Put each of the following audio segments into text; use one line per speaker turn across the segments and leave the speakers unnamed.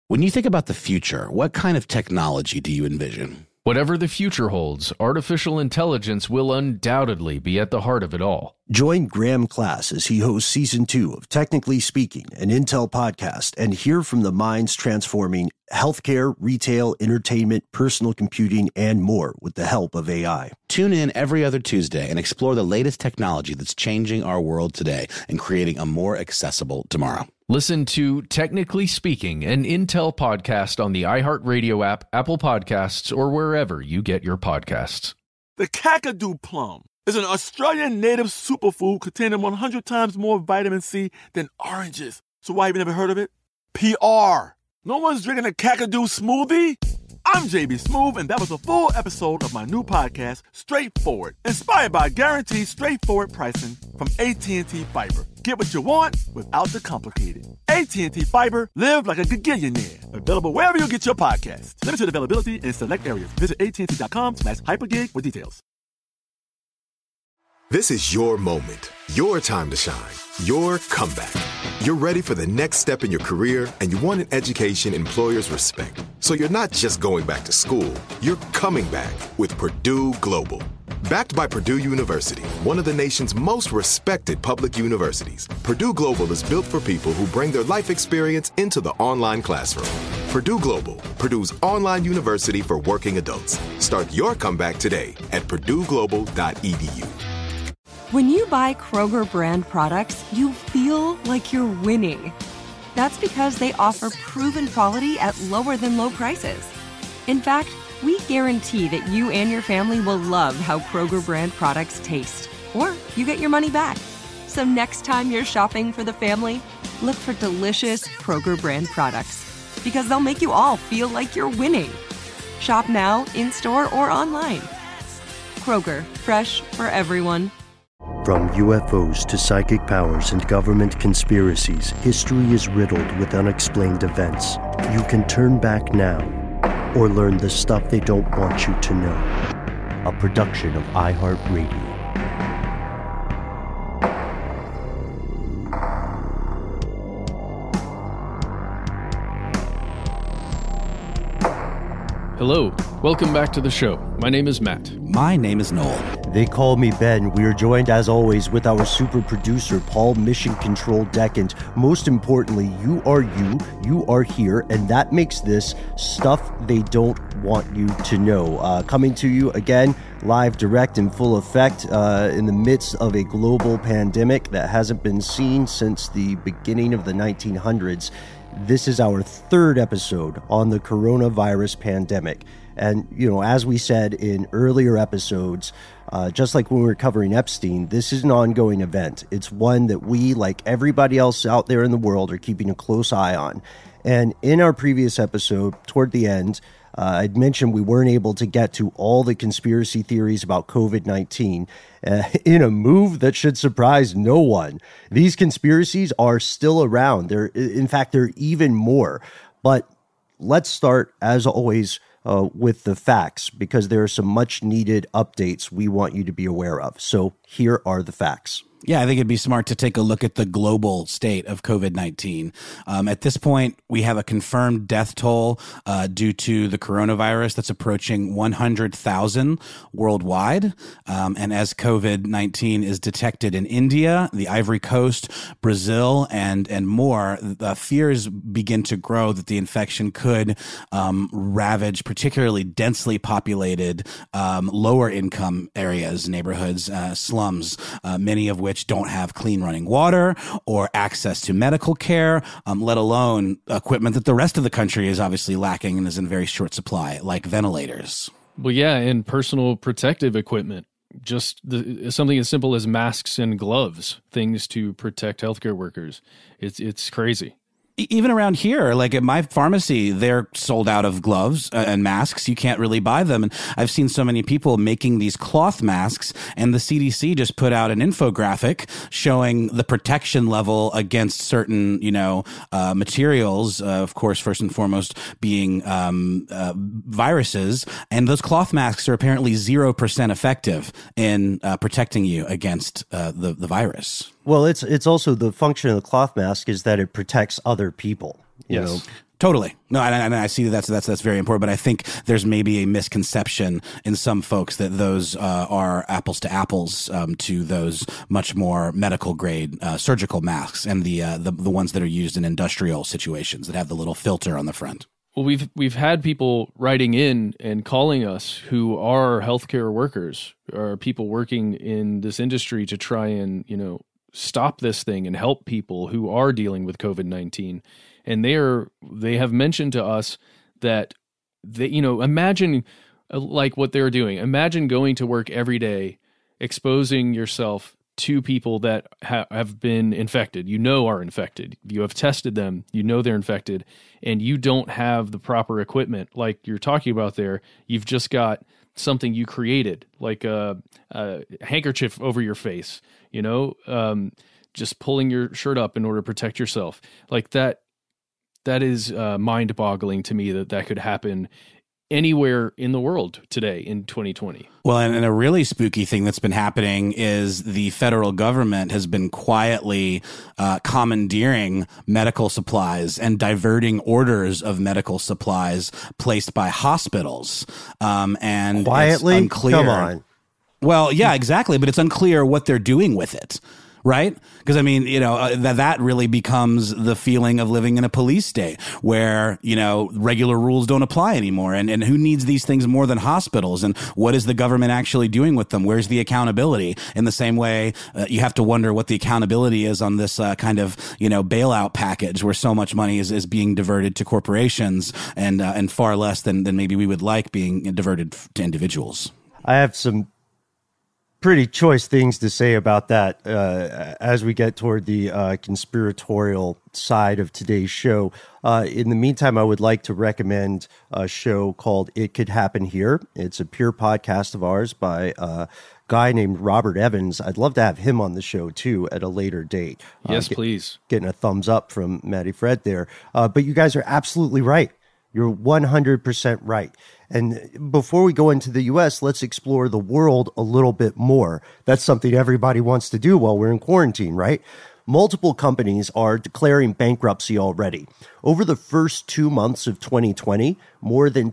When you think about the future, what kind of technology do you envision?
Whatever the future holds, artificial intelligence will undoubtedly be at the heart of it all.
Join Graham Class as he hosts Season 2 of Technically Speaking, an Intel podcast, and hear from the minds transforming healthcare, retail, entertainment, personal computing, and more with the help of AI.
Tune in every other Tuesday and explore the latest technology that's changing our world today and creating a more accessible tomorrow.
Listen to Technically Speaking, an Intel podcast on the iHeartRadio app, Apple Podcasts, or wherever you get your podcasts.
The Kakadu plum is an Australian native superfood containing 100 times more vitamin C than oranges. So why have you never heard of it? PR. No one's drinking a Kakadu smoothie? I'm JB Smoove, and that was a full episode of my new podcast, Straightforward, inspired by guaranteed straightforward pricing from AT&T Fiber. Get what you want without the complicated. AT&T Fiber, live like a gigillionaire. Available wherever you get your podcasts. Limited availability in select areas. Visit AT&T.com/hypergig for details.
This is your moment, your time to shine, your comeback. You're ready for the next step in your career, and you want an education employers respect. So you're not just going back to school, you're coming back with Purdue Global. Backed by Purdue University, one of the nation's most respected public universities, Purdue Global is built for people who bring their life experience into the online classroom. Purdue Global, Purdue's online university for working adults. Start your comeback today at purdueglobal.edu.
When you buy Kroger brand products, you feel like you're winning. That's because they offer proven quality at lower than low prices. In fact, we guarantee that you and your family will love how Kroger brand products taste, or you get your money back. So next time you're shopping for the family, look for delicious Kroger brand products, because they'll make you all feel like you're winning. Shop now, in-store, or online. Kroger, fresh for everyone.
From UFOs to psychic powers and government conspiracies, history is riddled with unexplained events. You can turn back now or learn the stuff they don't want you to know. A production of iHeartRadio.
Hello, welcome back to the show. My name is Matt.
My name is Noel.
They call me Ben. We are joined, as always, with our super producer, Paul Mission Control Decant. Most importantly, you are here, and that makes this stuff they don't want you to know. Coming to you, again, live, direct, in full effect, in the midst of a global pandemic that hasn't been seen since the beginning of the 1900s. This is our third episode on the coronavirus pandemic. And, as we said in earlier episodes, just like when we were covering Epstein, this is an ongoing event. It's one that we, like everybody else out there in the world, are keeping a close eye on. And in our previous episode, toward the end, I'd mentioned we weren't able to get to all the conspiracy theories about COVID-19 in a move that should surprise no one. These conspiracies are still around. In fact, they're even more. But let's start, as always, with the facts, because there are some much needed updates we want you to be aware of. So here are the facts.
Yeah, I think it'd be smart to take a look at the global state of COVID-19. At this point, we have a confirmed death toll due to the coronavirus that's approaching 100,000 worldwide. And as COVID-19 is detected in India, the Ivory Coast, Brazil, and more, the fears begin to grow that the infection could ravage particularly densely populated lower income areas, neighborhoods, slums, many of which don't have clean running water or access to medical care, let alone equipment that the rest of the country is obviously lacking and is in very short supply, like ventilators.
Well, yeah, and personal protective equipment. Just something as simple as masks and gloves, things to protect healthcare workers. It's crazy.
Even around here, like at my pharmacy, they're sold out of gloves and masks. You can't really buy them. And I've seen so many people making these cloth masks, and the CDC just put out an infographic showing the protection level against certain, materials, of course, first and foremost being viruses. And those cloth masks are apparently 0% effective in protecting you against the virus.
Well, it's also the function of the cloth mask is that it protects other people. You know?
Totally. No, and I see that's very important. But I think there's maybe a misconception in some folks that those are apples to apples to those much more medical grade surgical masks and the ones that are used in industrial situations that have the little filter on the front.
Well, we've had people writing in and calling us who are healthcare workers or people working in this industry to try and, stop this thing and help people who are dealing with COVID-19. And they have mentioned to us that they, imagine like what they're doing. Imagine going to work every day, exposing yourself to people that have been infected, are infected. You have tested them, they're infected, and you don't have the proper equipment like you're talking about there. You've just got something you created, like a handkerchief over your face, just pulling your shirt up in order to protect yourself. Like that is mind-boggling to me that could happen anywhere in the world today in 2020.
Well, and a really spooky thing that's been happening is the federal government has been quietly commandeering medical supplies and diverting orders of medical supplies placed by hospitals. And
quietly?
It's unclear.
Come on.
Well, yeah, exactly. But it's unclear what they're doing with it. Right? Because, that really becomes the feeling of living in a police state where, regular rules don't apply anymore. And who needs these things more than hospitals? And what is the government actually doing with them? Where's the accountability? In the same way, you have to wonder what the accountability is on this kind of, bailout package where so much money is being diverted to corporations and far less than maybe we would like being diverted to individuals.
I have some pretty choice things to say about that as we get toward the conspiratorial side of today's show. In the meantime, I would like to recommend a show called It Could Happen Here. It's a peer podcast of ours by a guy named Robert Evans. I'd love to have him on the show, too, at a later date.
Yes, please.
Getting a thumbs up from Matty Fred there. But you guys are absolutely right. You're 100% right. And before we go into the U.S., let's explore the world a little bit more. That's something everybody wants to do while we're in quarantine, right? Multiple companies are declaring bankruptcy already. Over the first 2 months of 2020, more than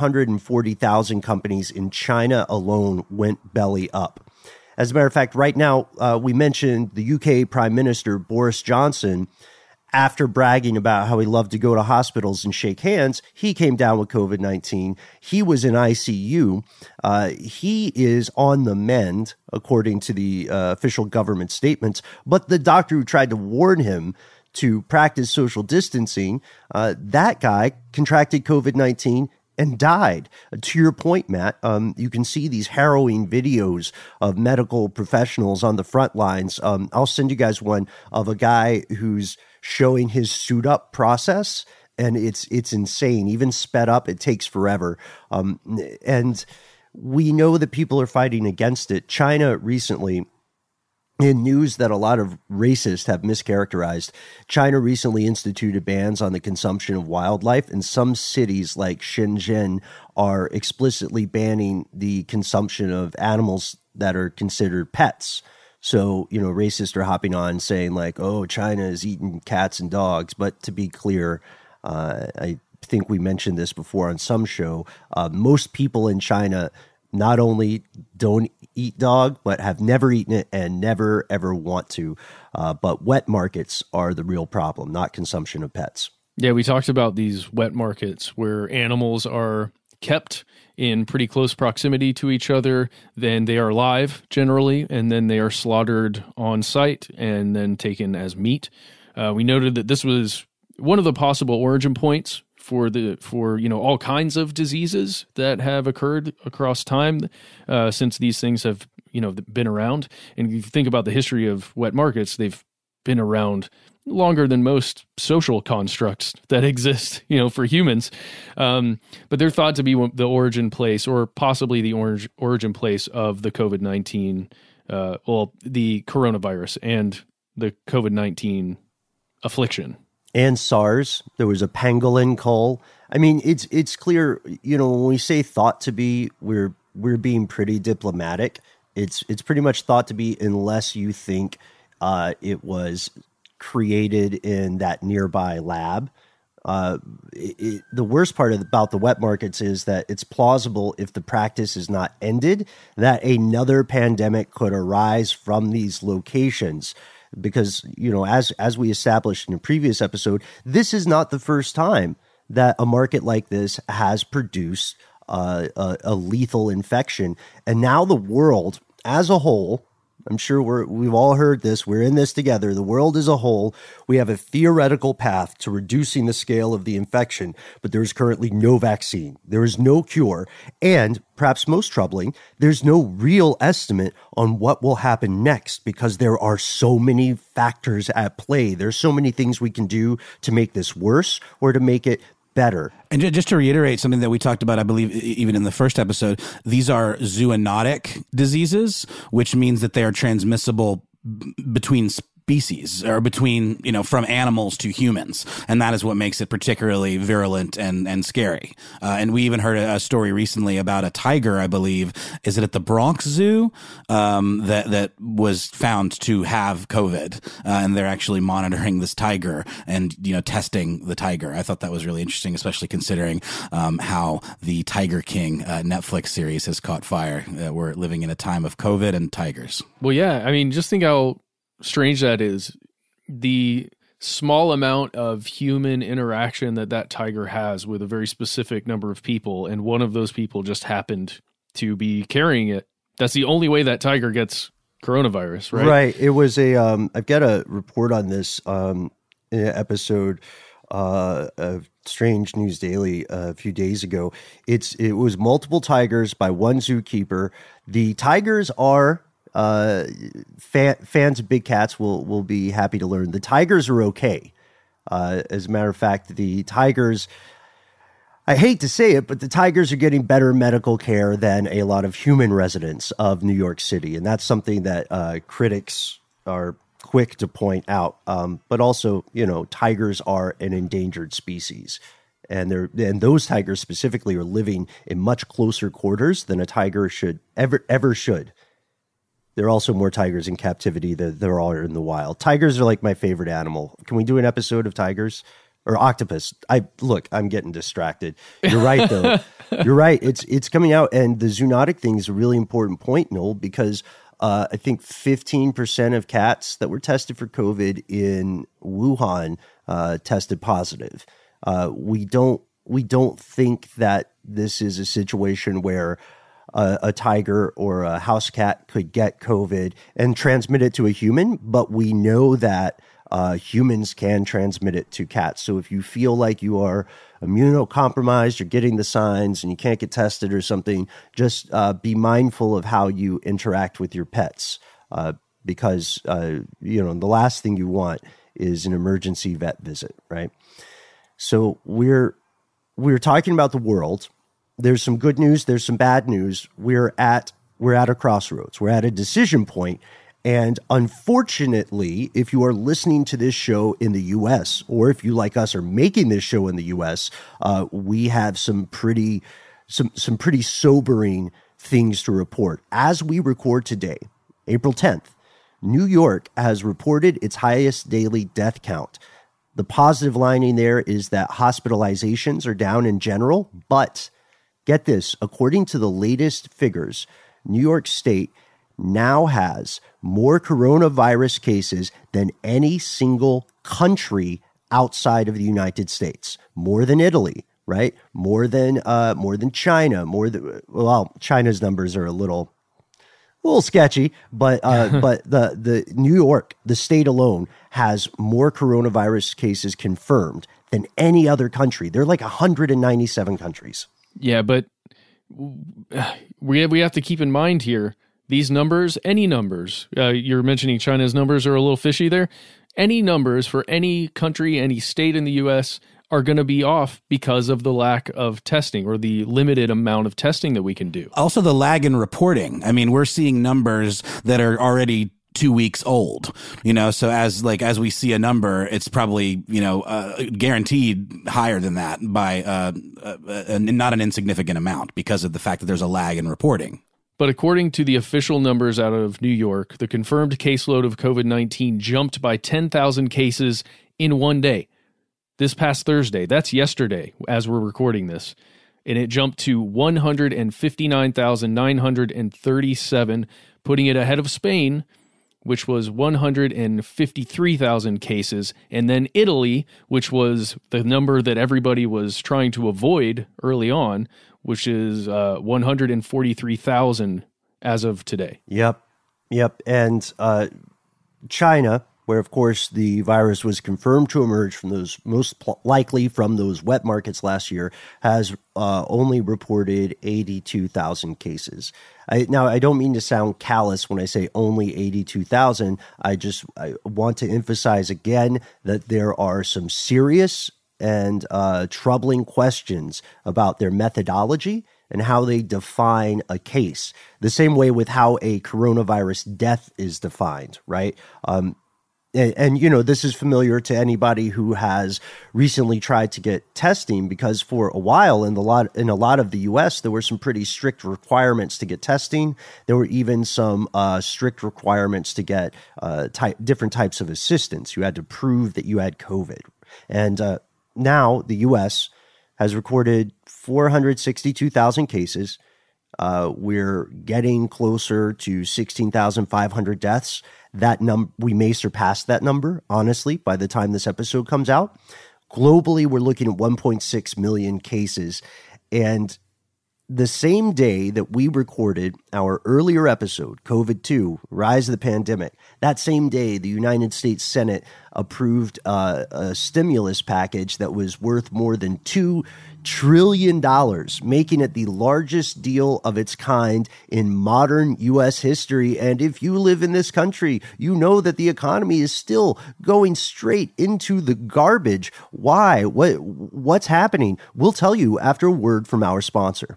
240,000 companies in China alone went belly up. As a matter of fact, right now, we mentioned the UK Prime Minister Boris Johnson. After bragging about how he loved to go to hospitals and shake hands, he came down with COVID-19. He was in ICU. He is on the mend, according to the official government statements. But the doctor who tried to warn him to practice social distancing, that guy contracted COVID-19 and died. To your point, Matt, you can see these harrowing videos of medical professionals on the front lines. I'll send you guys one of a guy who's showing his suit up process, and it's insane. Even sped up, it takes forever. And we know that people are fighting against it. China recently, in news that a lot of racists have mischaracterized, China recently instituted bans on the consumption of wildlife, and some cities like Shenzhen are explicitly banning the consumption of animals that are considered pets. So, racists are hopping on saying like, oh, China is eating cats and dogs. But to be clear, I think we mentioned this before on some show, most people in China not only don't eat dog, but have never eaten it and never, ever want to. But wet markets are the real problem, not consumption of pets.
Yeah, we talked about these wet markets where animals are kept in pretty close proximity to each other, then they are live generally, and then they are slaughtered on site and then taken as meat. We noted that this was one of the possible origin points for all kinds of diseases that have occurred across time since these things have been around. And if you think about the history of wet markets, they've been around longer than most social constructs that exist, for humans. But they're thought to be the origin place, or possibly the origin place of the COVID-19, the coronavirus and the COVID-19 affliction.
And SARS, there was a pangolin cull. I mean, it's clear, when we say thought to be, we're being pretty diplomatic. It's pretty much thought to be, unless you think it was created in that nearby lab. The worst part about the wet markets is that it's plausible, if the practice is not ended, that another pandemic could arise from these locations. Because, as we established in a previous episode, this is not the first time that a market like this has produced a lethal infection. And now the world as a whole, I'm sure we've all heard this, we're in this together, the world as a whole, we have a theoretical path to reducing the scale of the infection, but there's currently no vaccine. There is no cure. And perhaps most troubling, there's no real estimate on what will happen next, because there are so many factors at play. There's so many things we can do to make this worse or to make it better.
And just to reiterate something that we talked about, I believe, even in the first episode, these are zoonotic diseases, which means that they are transmissible between species, or between, from animals to humans. And that is what makes it particularly virulent and scary. And we even heard a story recently about a tiger, I believe, is it at the Bronx Zoo, that was found to have COVID. And they're actually monitoring this tiger and, testing the tiger. I thought that was really interesting, especially considering how the Tiger King Netflix series has caught fire. We're living in a time of COVID and tigers.
Well, yeah. I mean, just think how strange that is. The small amount of human interaction that tiger has with a very specific number of people, and one of those people just happened to be carrying it. That's the only way that tiger gets coronavirus, right?
Right. It was I've got a report on this in an episode of Strange News Daily a few days ago. It was multiple tigers by one zookeeper. The tigers are fans of big cats will be happy to learn the tigers are okay. As a matter of fact, the tigers, I hate to say it, but the tigers are getting better medical care than a lot of human residents of New York City. And that's something that critics are quick to point out. But also, tigers are an endangered species. And those tigers specifically are living in much closer quarters than a tiger should ever should. There are also more tigers in captivity than there are in the wild. Tigers are like my favorite animal. Can we do an episode of tigers or octopus? I'm getting distracted. You're right, though. You're right. It's coming out, and the zoonotic thing is a really important point, Noel, because I think 15% of cats that were tested for COVID in Wuhan tested positive. We don't think that this is a situation where a tiger or a house cat could get COVID and transmit it to a human, but we know that humans can transmit it to cats. So if you feel like you are immunocompromised, you're getting the signs and you can't get tested or something, just be mindful of how you interact with your pets, because the last thing you want is an emergency vet visit, right? So we're talking about the world. There's some good news. There's some bad news. We're at a crossroads. We're at a decision point. And unfortunately, if you are listening to this show in the U.S., or if you, like us, are making this show in the U.S., we have some pretty sobering things to report. As we record today, April 10th, New York has reported its highest daily death count. The positive lining there is that hospitalizations are down in general, but get this, according to the latest figures, New York State now has more coronavirus cases than any single country outside of the United States. More than Italy, right? More than China. China's numbers are a little sketchy, but the New York, the state alone, has more coronavirus cases confirmed than any other country. They're like 197 countries.
Yeah, but we have to keep in mind here, these numbers, any numbers, you're mentioning China's numbers are a little fishy there. Any numbers for any country, any state in the U.S. are going to be off because of the lack of testing, or the limited amount of testing that we can do. Also
the lag in reporting. I mean, we're seeing numbers that are already 2 weeks old, so as we see a number, it's probably, guaranteed higher than that by not an insignificant amount, because of the fact that there's a lag in reporting.
But according to the official numbers out of New York, the confirmed caseload of COVID-19 jumped by 10,000 cases in one day. this past Thursday. That's yesterday as we're recording this. And it jumped to 159,937, putting it ahead of Spain, which was 153,000 cases, and then Italy, which was the number that everybody was trying to avoid early on, which is 143,000 as of today.
Yep. And China, where, of course, the virus was confirmed to emerge from those likely from those wet markets last year, has only reported 82,000 cases. Now, I don't mean to sound callous when I say only 82,000. I want to emphasize again that there are some serious and troubling questions about their methodology and how they define a case. The same way with how a coronavirus death is defined, right? And this is familiar to anybody who has recently tried to get testing, because for a while in a lot of the U.S. there were some pretty strict requirements to get testing. There were even some strict requirements to get different types of assistance. You had to prove that you had COVID. And now the U.S. has recorded 462,000 cases. We're getting closer to 16,500 deaths. We may surpass that number, honestly, by the time this episode comes out. Globally, we're looking at 1.6 million cases. And the same day that we recorded our earlier episode, COVID-2, Rise of the Pandemic, that same day, the United States Senate approved a stimulus package that was worth more than $2 trillion, making it the largest deal of its kind in modern U.S. history. And if you live in this country, you know that the economy is still going straight into the garbage. Why? What's happening? We'll tell you after a word from our sponsor.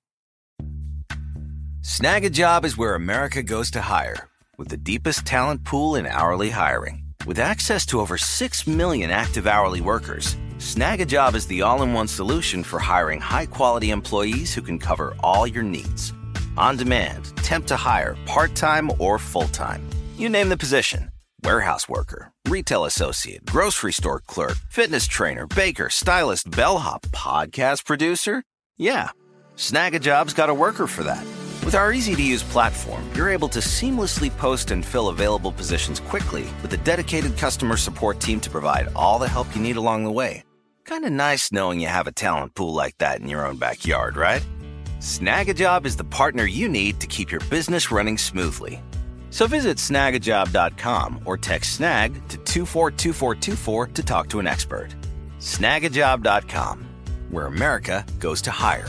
Snag a Job is where America goes to hire, with the deepest talent pool in hourly hiring. With access to over 6 million active hourly workers, Snag a Job is the all-in-one solution for hiring high-quality employees who can cover all your needs. On demand, temp to hire, part-time or full-time. You name the position. Warehouse worker, retail associate, grocery store clerk, fitness trainer, baker, stylist, bellhop, podcast producer. Yeah, Snag a Job's got a worker for that. With our easy-to-use platform, you're able to seamlessly post and fill available positions quickly with a dedicated customer support team to provide all the help you need along the way. Kind of nice knowing you have a talent pool like that in your own backyard, right? Snag a Job is the partner you need to keep your business running smoothly. So visit snagajob.com or text SNAG to 242424 to talk to an expert. Snagajob.com, where America goes to hire.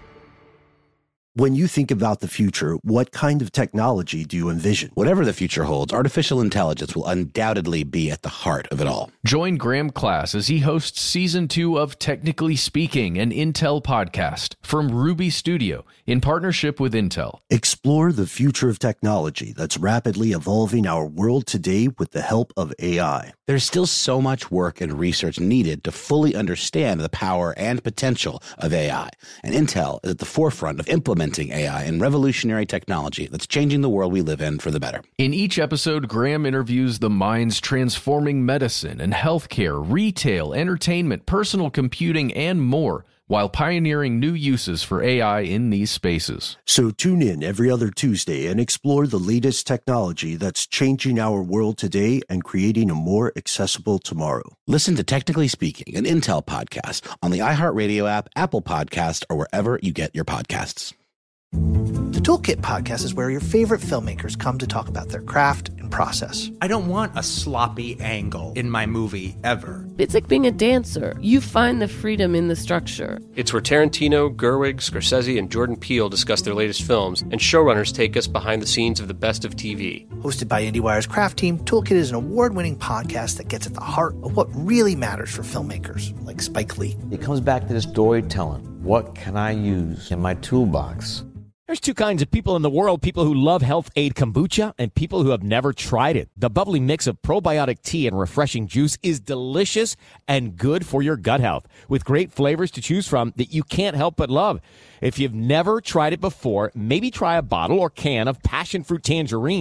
When you think about the future, what kind of technology do you envision?
Whatever the future holds, artificial intelligence will undoubtedly be at the heart of it all.
Join Graham Class as he hosts Season 2 of Technically Speaking, an Intel podcast from Ruby Studio in partnership with Intel.
Explore the future of technology that's rapidly evolving our world today with the help of AI.
There's still so much work and research needed to fully understand the power and potential of AI, and Intel is at the forefront of implementing AI and revolutionary technology that's changing the world we live in for the better.
In each episode, Graham interviews the minds transforming medicine and healthcare, retail, entertainment, personal computing, and more, while pioneering new uses for AI in these spaces.
So tune in every other Tuesday and explore the latest technology that's changing our world today and creating a more accessible tomorrow.
Listen to Technically Speaking, an Intel podcast on the iHeartRadio app, Apple Podcast, or wherever you get your podcasts.
The Toolkit podcast is where your favorite filmmakers come to talk about their craft and process.
I don't want a sloppy angle in my movie ever.
It's like being a dancer. You find the freedom in the structure.
It's where Tarantino, Gerwig, Scorsese, and Jordan Peele discuss their latest films, and showrunners take us behind the scenes of the best of TV.
Hosted by IndieWire's craft team, Toolkit is an award-winning podcast that gets at the heart of what really matters for filmmakers, like Spike Lee.
It comes back to the storytelling. What can I use in my toolbox?
There's two kinds of people in the world, people who love Health Aid Kombucha and people who have never tried it. The bubbly mix of probiotic tea and refreshing juice is delicious and good for your gut health, with great flavors to choose from that you can't help but love. If you've never tried it before, maybe try a bottle or can of passion fruit tangerine,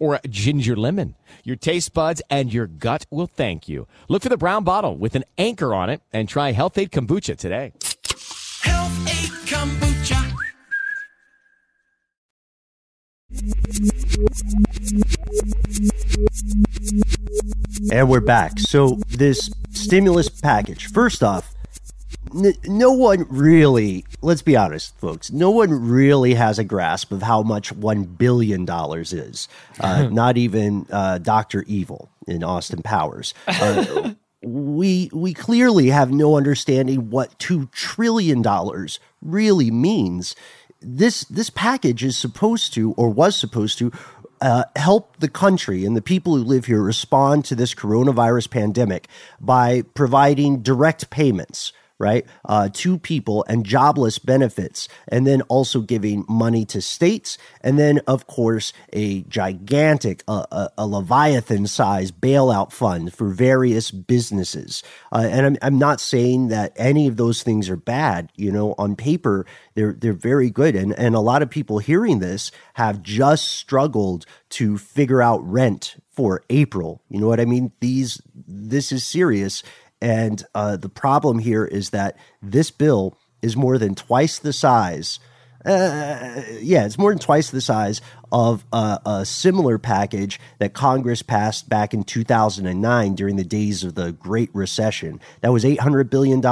or ginger lemon. Your taste buds and your gut will thank you. Look for the brown bottle with an anchor on it and try Health-Ade Kombucha today.
Health-Ade Kombucha.
And we're back. So this stimulus package, first off, no one really, let's be honest, folks, no one really has a grasp of how much $1 billion is. Not even Dr. Evil in Austin Powers. We clearly have no understanding what $2 trillion really means. This package is supposed to, or was supposed to, help the country and the people who live here respond to this coronavirus pandemic by providing direct payments, right, to people and jobless benefits, and then also giving money to states, and then, of course, a gigantic, a Leviathan-sized bailout fund for various businesses. And I'm not saying that any of those things are bad. You know, on paper, they're very good. And a lot of people hearing this have just struggled to figure out rent for April. You know what I mean? This is serious. And the problem here is that this bill is more than twice the size. It's more than twice the size of a similar package that Congress passed back in 2009 during the days of the Great Recession. That was $800 billion.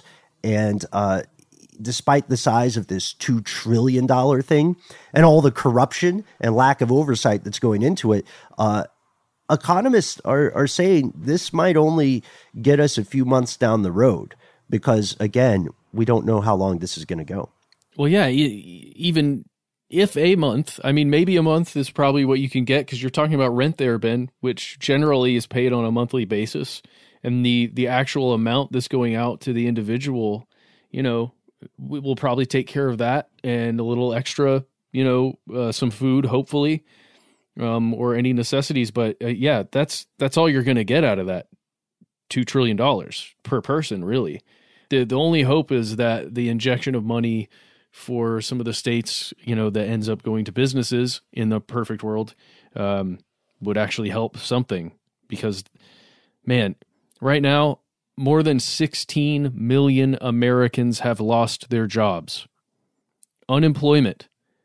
And despite the size of this $2 trillion thing and all the corruption and lack of oversight that's going into it, economists are saying this might only get us a few months down the road because, again, we don't know how long this is going to go.
Well, yeah, even if a month, I mean, maybe a month is probably what you can get because you're talking about rent there, Ben, which generally is paid on a monthly basis. And the actual amount that's going out to the individual, you know, we will probably take care of that and a little extra, you know, some food, hopefully. Or any necessities, but yeah, that's all you're going to get out of that $2 trillion per person, really. The only hope is that the injection of money for some of the states, you know, that ends up going to businesses in the perfect world would actually help something. Because, man, right now, more than 16 million Americans have lost their jobs. Unemployment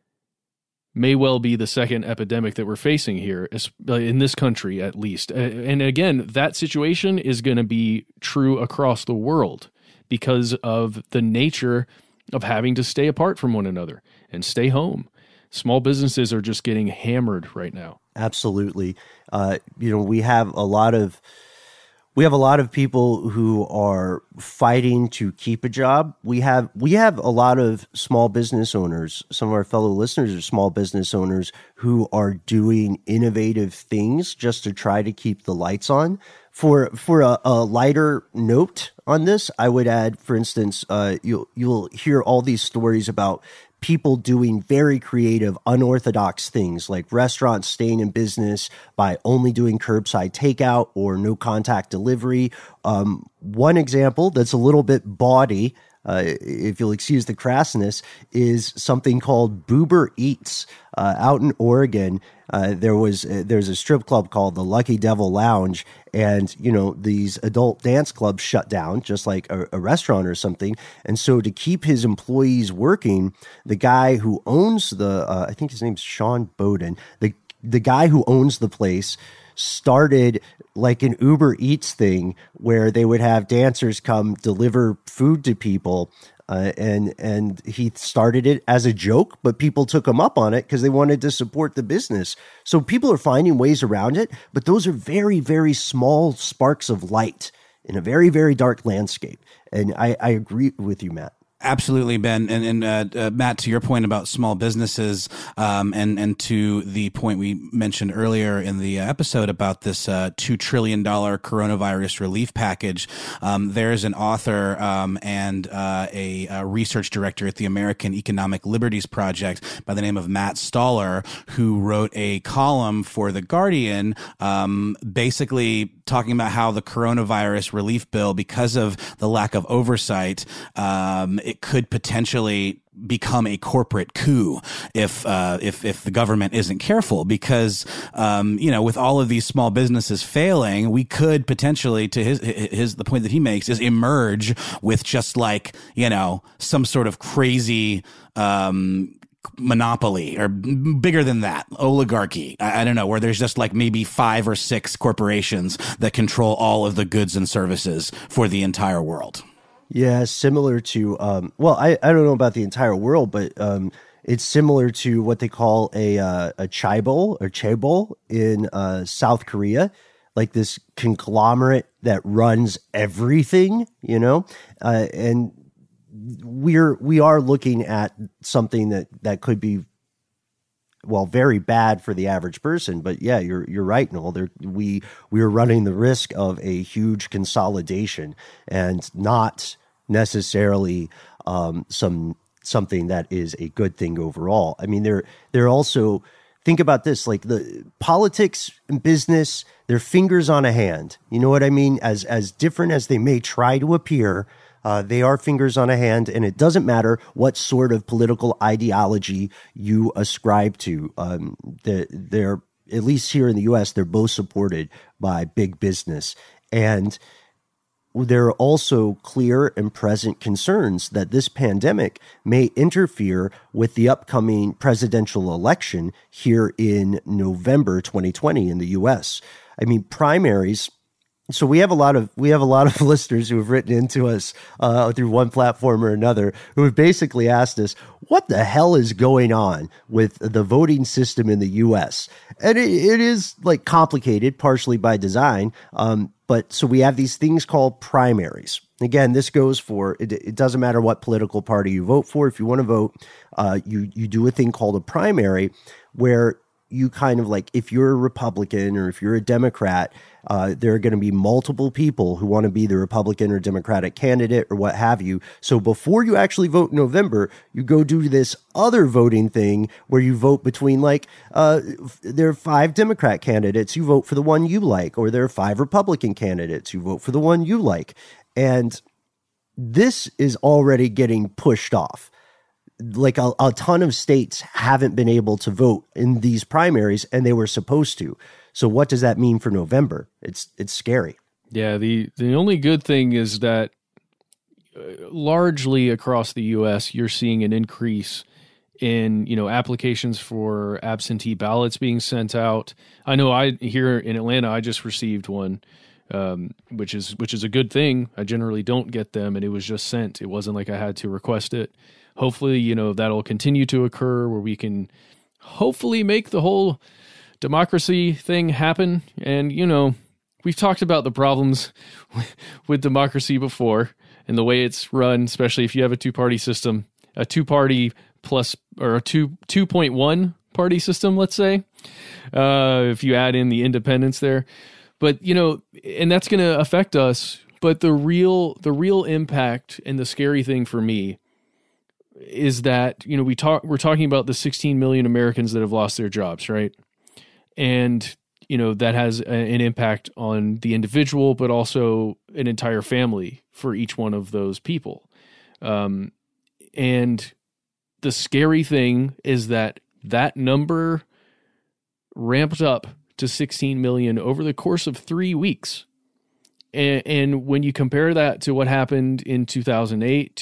may well be the second epidemic that we're facing here, in this country at least. And again, that situation is going to be true across the world because of the nature of having to stay apart from one another and stay home. Small businesses are just getting hammered right now.
Absolutely. You know, we have a lot of people who are fighting to keep a job. We have a lot of small business owners. Some of our fellow listeners are small business owners who are doing innovative things just to try to keep the lights on. For a lighter note on this, I would add, for instance, you'll hear all these stories about people doing very creative, unorthodox things like restaurants staying in business by only doing curbside takeout or no contact delivery. One example that's a little bit bawdy, if you'll excuse the crassness, is something called Boober Eats. Out in Oregon, there's a strip club called the Lucky Devil Lounge, and you know these adult dance clubs shut down, just like a restaurant or something. And so to keep his employees working, the guy who owns I think his name's Sean Bowden, the guy who owns the place started like an Uber Eats thing where they would have dancers come deliver food to people. And he started it as a joke, but people took him up on it because they wanted to support the business. So people are finding ways around it, but those are very, very small sparks of light in a very, very dark landscape. And I agree with you, Matt.
Absolutely, Ben. And Matt, to your point about small businesses, and to the point we mentioned earlier in the episode about this $2 trillion coronavirus relief package, there's an author and a research director at the American Economic Liberties Project by the name of Matt Stoller, who wrote a column for The Guardian, basically talking about how the coronavirus relief bill, because of the lack of oversight, it could potentially become a corporate coup if the government isn't careful, because with all of these small businesses failing, we could potentially, to the point that he makes, is emerge with just like some sort of crazy monopoly, or bigger than that, oligarchy. I don't know, where there's just like maybe 5 or 6 corporations that control all of the goods and services for the entire world.
Yeah, similar to, I don't know about the entire world, but it's similar to what they call a chaebol or chaebol in South Korea, like this conglomerate that runs everything, and we are looking at something that could be, very bad for the average person. But yeah, you're right, Noel. We are running the risk of a huge consolidation, and not necessarily something that is a good thing overall. I mean, they're also, think about this, like the politics and business, they're fingers on a hand. You know what I mean? As different as they may try to appear, they are fingers on a hand, and it doesn't matter what sort of political ideology you ascribe to. They're, at least here in the U.S., they're both supported by big business. And there are also clear and present concerns that this pandemic may interfere with the upcoming presidential election here in November 2020 in the U.S. I mean, primaries. So we have a lot of listeners who have written into us through one platform or another, who have basically asked us, what the hell is going on with the voting system in the U.S.? And it is like complicated, partially by design. But so we have these things called primaries. Again, this goes for, it doesn't matter what political party you vote for. If you want to vote, you do a thing called a primary, where you kind of like, if you're a Republican or if you're a Democrat, there are going to be multiple people who want to be the Republican or Democratic candidate or what have you. So before you actually vote in November, you go do this other voting thing where you vote between there are 5 Democrat candidates, you vote for the one you like, or there are 5 Republican candidates, you vote for the one you like. And this is already getting pushed off. Like a ton of states haven't been able to vote in these primaries, and they were supposed to. So what does that mean for November? It's scary.
Yeah, the only good thing is that largely across the U.S., you're seeing an increase in applications for absentee ballots being sent out. I know here in Atlanta, I just received one, which is a good thing. I generally don't get them, and it was just sent. It wasn't like I had to request it. Hopefully, that'll continue to occur, where we can hopefully make the whole democracy thing happen. And, we've talked about the problems with democracy before and the way it's run, especially if you have a 2-party system, a 2-party plus, or a 2.1 party system, let's say, if you add in the independents there. But, and that's going to affect us. But the real impact and the scary thing for me is that, we're talking about the 16 million Americans that have lost their jobs, right? And, that has an impact on the individual, but also an entire family for each one of those people. And the scary thing is that number ramped up to 16 million over the course of 3 weeks. And when you compare that to what happened in 2008,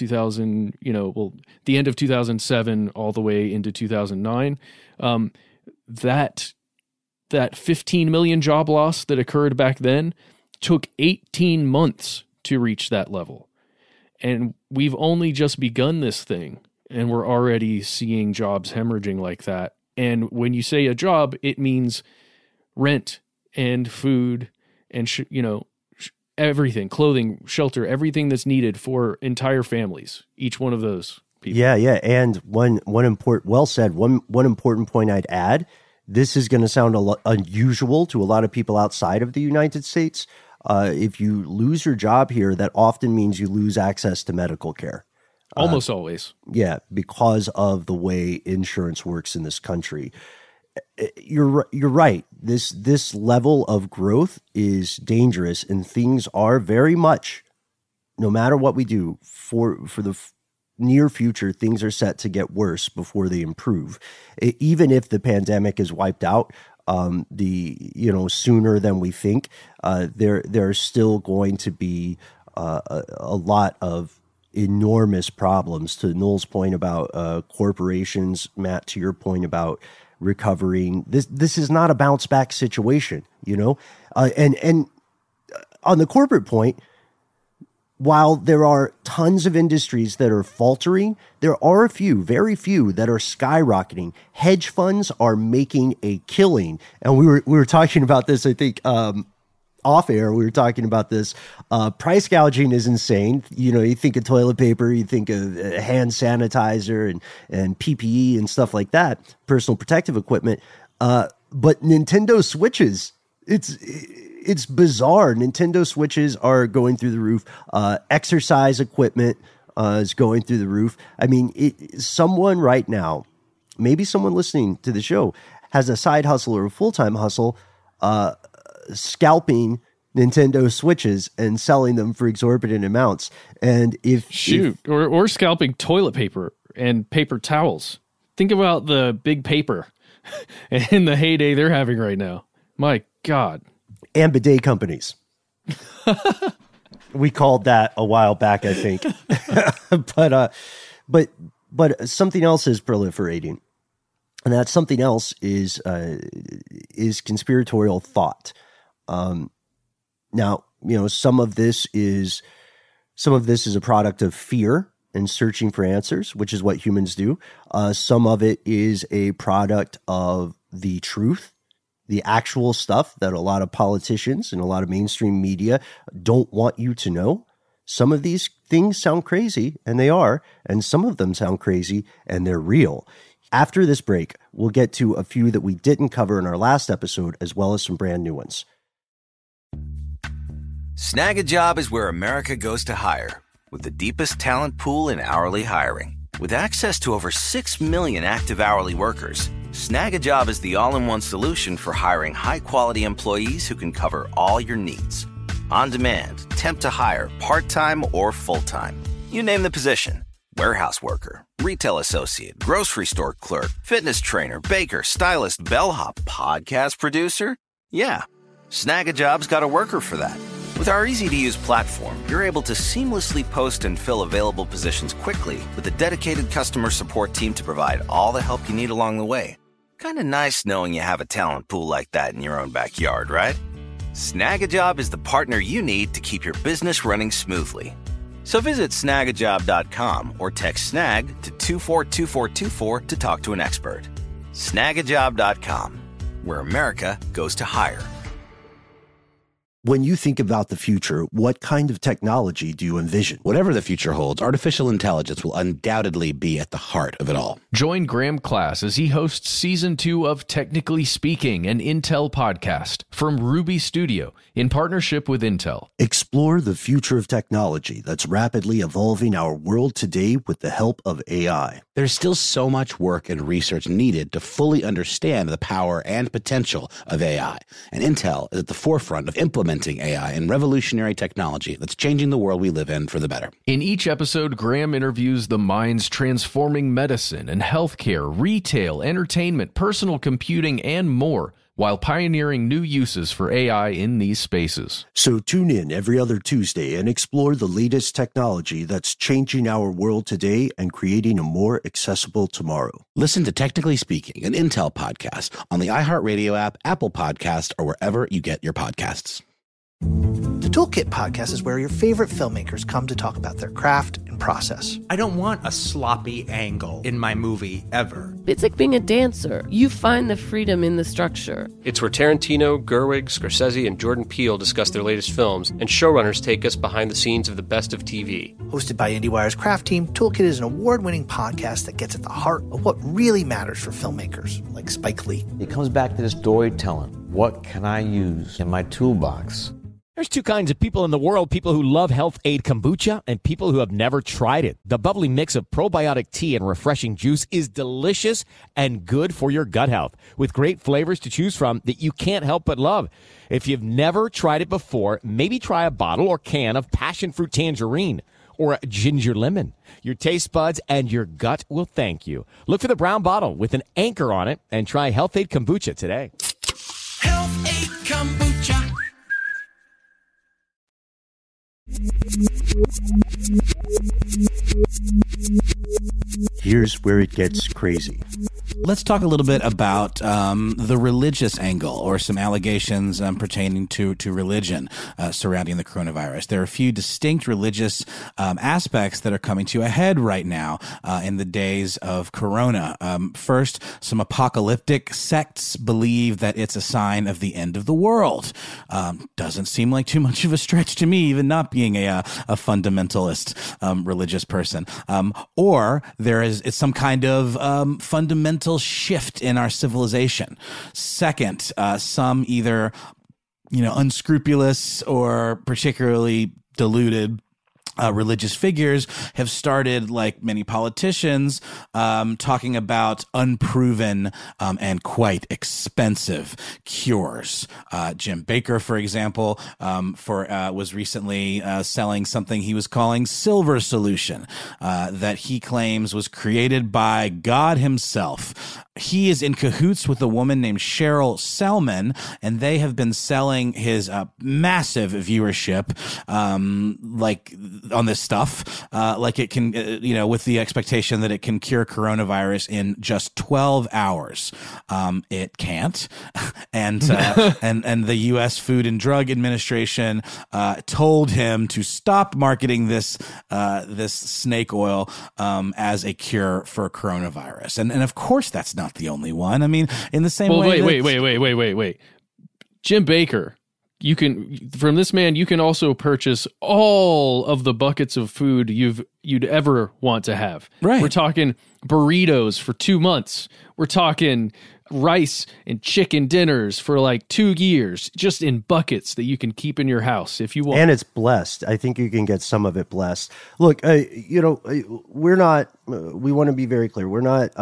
the end of 2007 all the way into 2009, that 15 million job loss that occurred back then took 18 months to reach that level. And we've only just begun this thing, and we're already seeing jobs hemorrhaging like that. And when you say a job, it means rent and food and, everything, clothing, shelter, everything that's needed for entire families, each one of those people.
Yeah. And one important, well said, one important point I'd add, this is going to sound unusual to a lot of people outside of the United States. If you lose your job here, that often means you lose access to medical care.
Almost always.
Yeah, because of the way insurance works in this country. You're right. This level of growth is dangerous, and things are very much, no matter what we do, for the near future, things are set to get worse before they improve. Even if the pandemic is wiped out, sooner than we think, there's still going to be a lot of enormous problems. To Noel's point about corporations, Matt, to your point about recovering, this is not a bounce back situation, and on the corporate point, while there are tons of industries that are faltering, there are very few that are skyrocketing. Hedge funds are making a killing. And we were talking about this, I think, off air. We were talking about this. Price gouging is insane. You think of toilet paper, you think of hand sanitizer and PPE and stuff like that, personal protective equipment. But Nintendo Switches, it's bizarre. Nintendo Switches are going through the roof. Exercise equipment is going through the roof. I mean, someone right now, maybe someone listening to the show, has a side hustle or a full-time hustle scalping Nintendo Switches and selling them for exorbitant amounts. And
or scalping toilet paper and paper towels. Think about the big paper and the heyday they're having right now. My God.
And bidet companies. We called that a while back, I think. But something else is proliferating, and that something else is conspiratorial thought. Now, some of this is a product of fear and searching for answers, which is what humans do. Some of it is a product of the truth, the actual stuff that a lot of politicians and a lot of mainstream media don't want you to know. Some of these things sound crazy, and they are, and some of them sound crazy, and they're real. After this break, we'll get to a few that we didn't cover in our last episode, as well as some brand new ones.
Snag a Job is where America goes to hire, with the deepest talent pool in hourly hiring. With access to over 6 million active hourly workers, Snag a Job is the all-in-one solution for hiring high-quality employees who can cover all your needs. On demand, temp to hire, part-time or full-time. You name the position. Warehouse worker, retail associate, grocery store clerk, fitness trainer, baker, stylist, bellhop, podcast producer. Yeah, Snag a Job's got a worker for that. With our easy-to-use platform, you're able to seamlessly post and fill available positions quickly with a dedicated customer support team to provide all the help you need along the way. Kind of nice knowing you have a talent pool like that in your own backyard, right? Snag a Job is the partner you need to keep your business running smoothly. So visit snagajob.com or text SNAG to 242424 to talk to an expert. Snagajob.com, where America goes to hire.
When you think about the future, what kind of technology do you envision?
Whatever the future holds, artificial intelligence will undoubtedly be at the heart of it all.
Join Graham Class as he hosts Season 2 of Technically Speaking, an Intel podcast from Ruby Studio in partnership with Intel.
Explore the future of technology that's rapidly evolving our world today with the help of AI.
There's still so much work and research needed to fully understand the power and potential of AI, and Intel is at the forefront of implementing AI and revolutionary technology that's changing the world we live in for the better.
In each episode, Graham interviews the minds transforming medicine and healthcare, retail, entertainment, personal computing, and more, while pioneering new uses for AI in these spaces.
So tune in every other Tuesday and explore the latest technology that's changing our world today and creating a more accessible tomorrow.
Listen to Technically Speaking, an Intel podcast on the iHeartRadio app, Apple Podcast, or wherever you get your podcasts.
The Toolkit podcast is where your favorite filmmakers come to talk about their craft and process.
I don't want a sloppy angle in my movie ever.
It's like being a dancer. You find the freedom in the structure.
It's where Tarantino, Gerwig, Scorsese, and Jordan Peele discuss their latest films, and showrunners take us behind the scenes of the best of TV.
Hosted by IndieWire's craft team, Toolkit is an award-winning podcast that gets at the heart of what really matters for filmmakers, like Spike Lee.
It comes back to the storytelling. What can I use in my toolbox?
There's two kinds of people in the world, people who love Health Aid Kombucha and people who have never tried it. The bubbly mix of probiotic tea and refreshing juice is delicious and good for your gut health, with great flavors to choose from that you can't help but love. If you've never tried it before, maybe try a bottle or can of passion fruit tangerine, or ginger lemon. Your taste buds and your gut will thank you. Look for the brown bottle with an anchor on it and try Health-Ade Kombucha today.
Health-Ade Kombucha.
Here's where it gets crazy.
Let's talk a little bit about the religious angle, or some allegations pertaining to religion surrounding the coronavirus. There are a few distinct religious aspects that are coming to a head right now in the days of corona. First, some apocalyptic sects believe that it's a sign of the end of the world. Doesn't seem like too much of a stretch to me, even not being a fundamentalist religious person. Or it's some kind of fundamental shift in our civilization. Second, some either unscrupulous or particularly deluded religious figures have started, like many politicians, talking about unproven and quite expensive cures. Jim Baker, for example, was recently selling something he was calling Silver Solution, that he claims was created by God himself. He is in cahoots with a woman named Cheryl Selman, and they have been selling his massive viewership, like on this stuff, like it can, with the expectation that it can cure coronavirus in just 12 hours. It can't, and the U.S. Food and Drug Administration told him to stop marketing this snake oil as a cure for coronavirus, and of course that's not the only one. I mean, in the same way.
Wait. Jim Baker, from this man, you can also purchase all of the buckets of food you'd ever want to have.
Right.
We're talking burritos for 2 months. We're talking rice and chicken dinners for like 2 years, just in buckets that you can keep in your house if you want.
And it's blessed. I think you can get some of it blessed. Look, we're not, we want to be very clear. We're not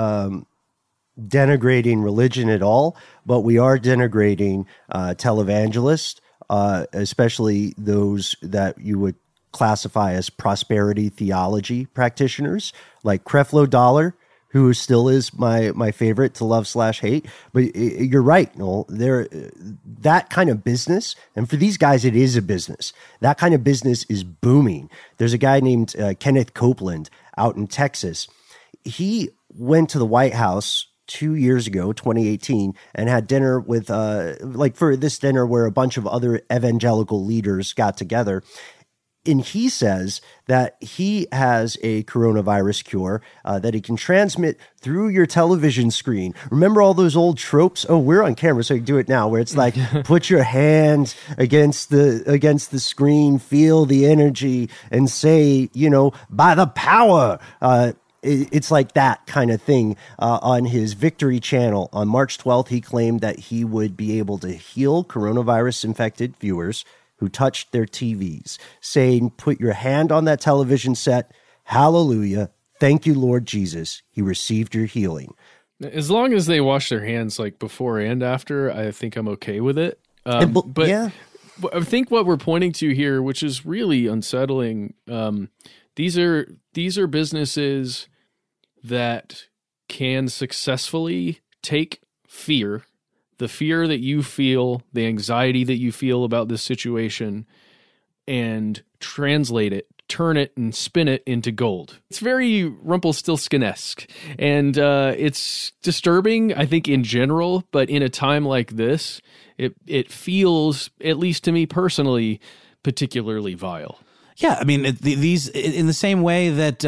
denigrating religion at all, but we are denigrating televangelists, especially those that you would classify as prosperity theology practitioners, like Creflo Dollar, who still is my favorite to love/hate. But you're right, Noel. That kind of business, and for these guys, it is a business. That kind of business is booming. There's a guy named Kenneth Copeland out in Texas. He went to the White House 2 years ago, 2018, and had dinner with, for this dinner where a bunch of other evangelical leaders got together. And he says that he has a coronavirus cure that he can transmit through your television screen. Remember all those old tropes? Oh, we're on camera, so you can do it now, where it's like, put your hand against the screen, feel the energy, and say, by the power. It's like that kind of thing. On his Victory channel on March 12th, he claimed that he would be able to heal coronavirus-infected viewers who touched their TVs, saying, put your hand on that television set. Hallelujah. Thank you, Lord Jesus. He received your healing.
As long as they wash their hands like before and after, I think I'm okay with it. But
yeah.
I think what we're pointing to here, which is really unsettling, these are businesses that can successfully take fear, the fear that you feel, the anxiety that you feel about this situation, and translate it, turn it and spin it into gold. It's very Rumpelstiltskin-esque, and it's disturbing, I think, in general, but in a time like this, it feels, at least to me personally, particularly vile.
Yeah, I mean, these in the same way that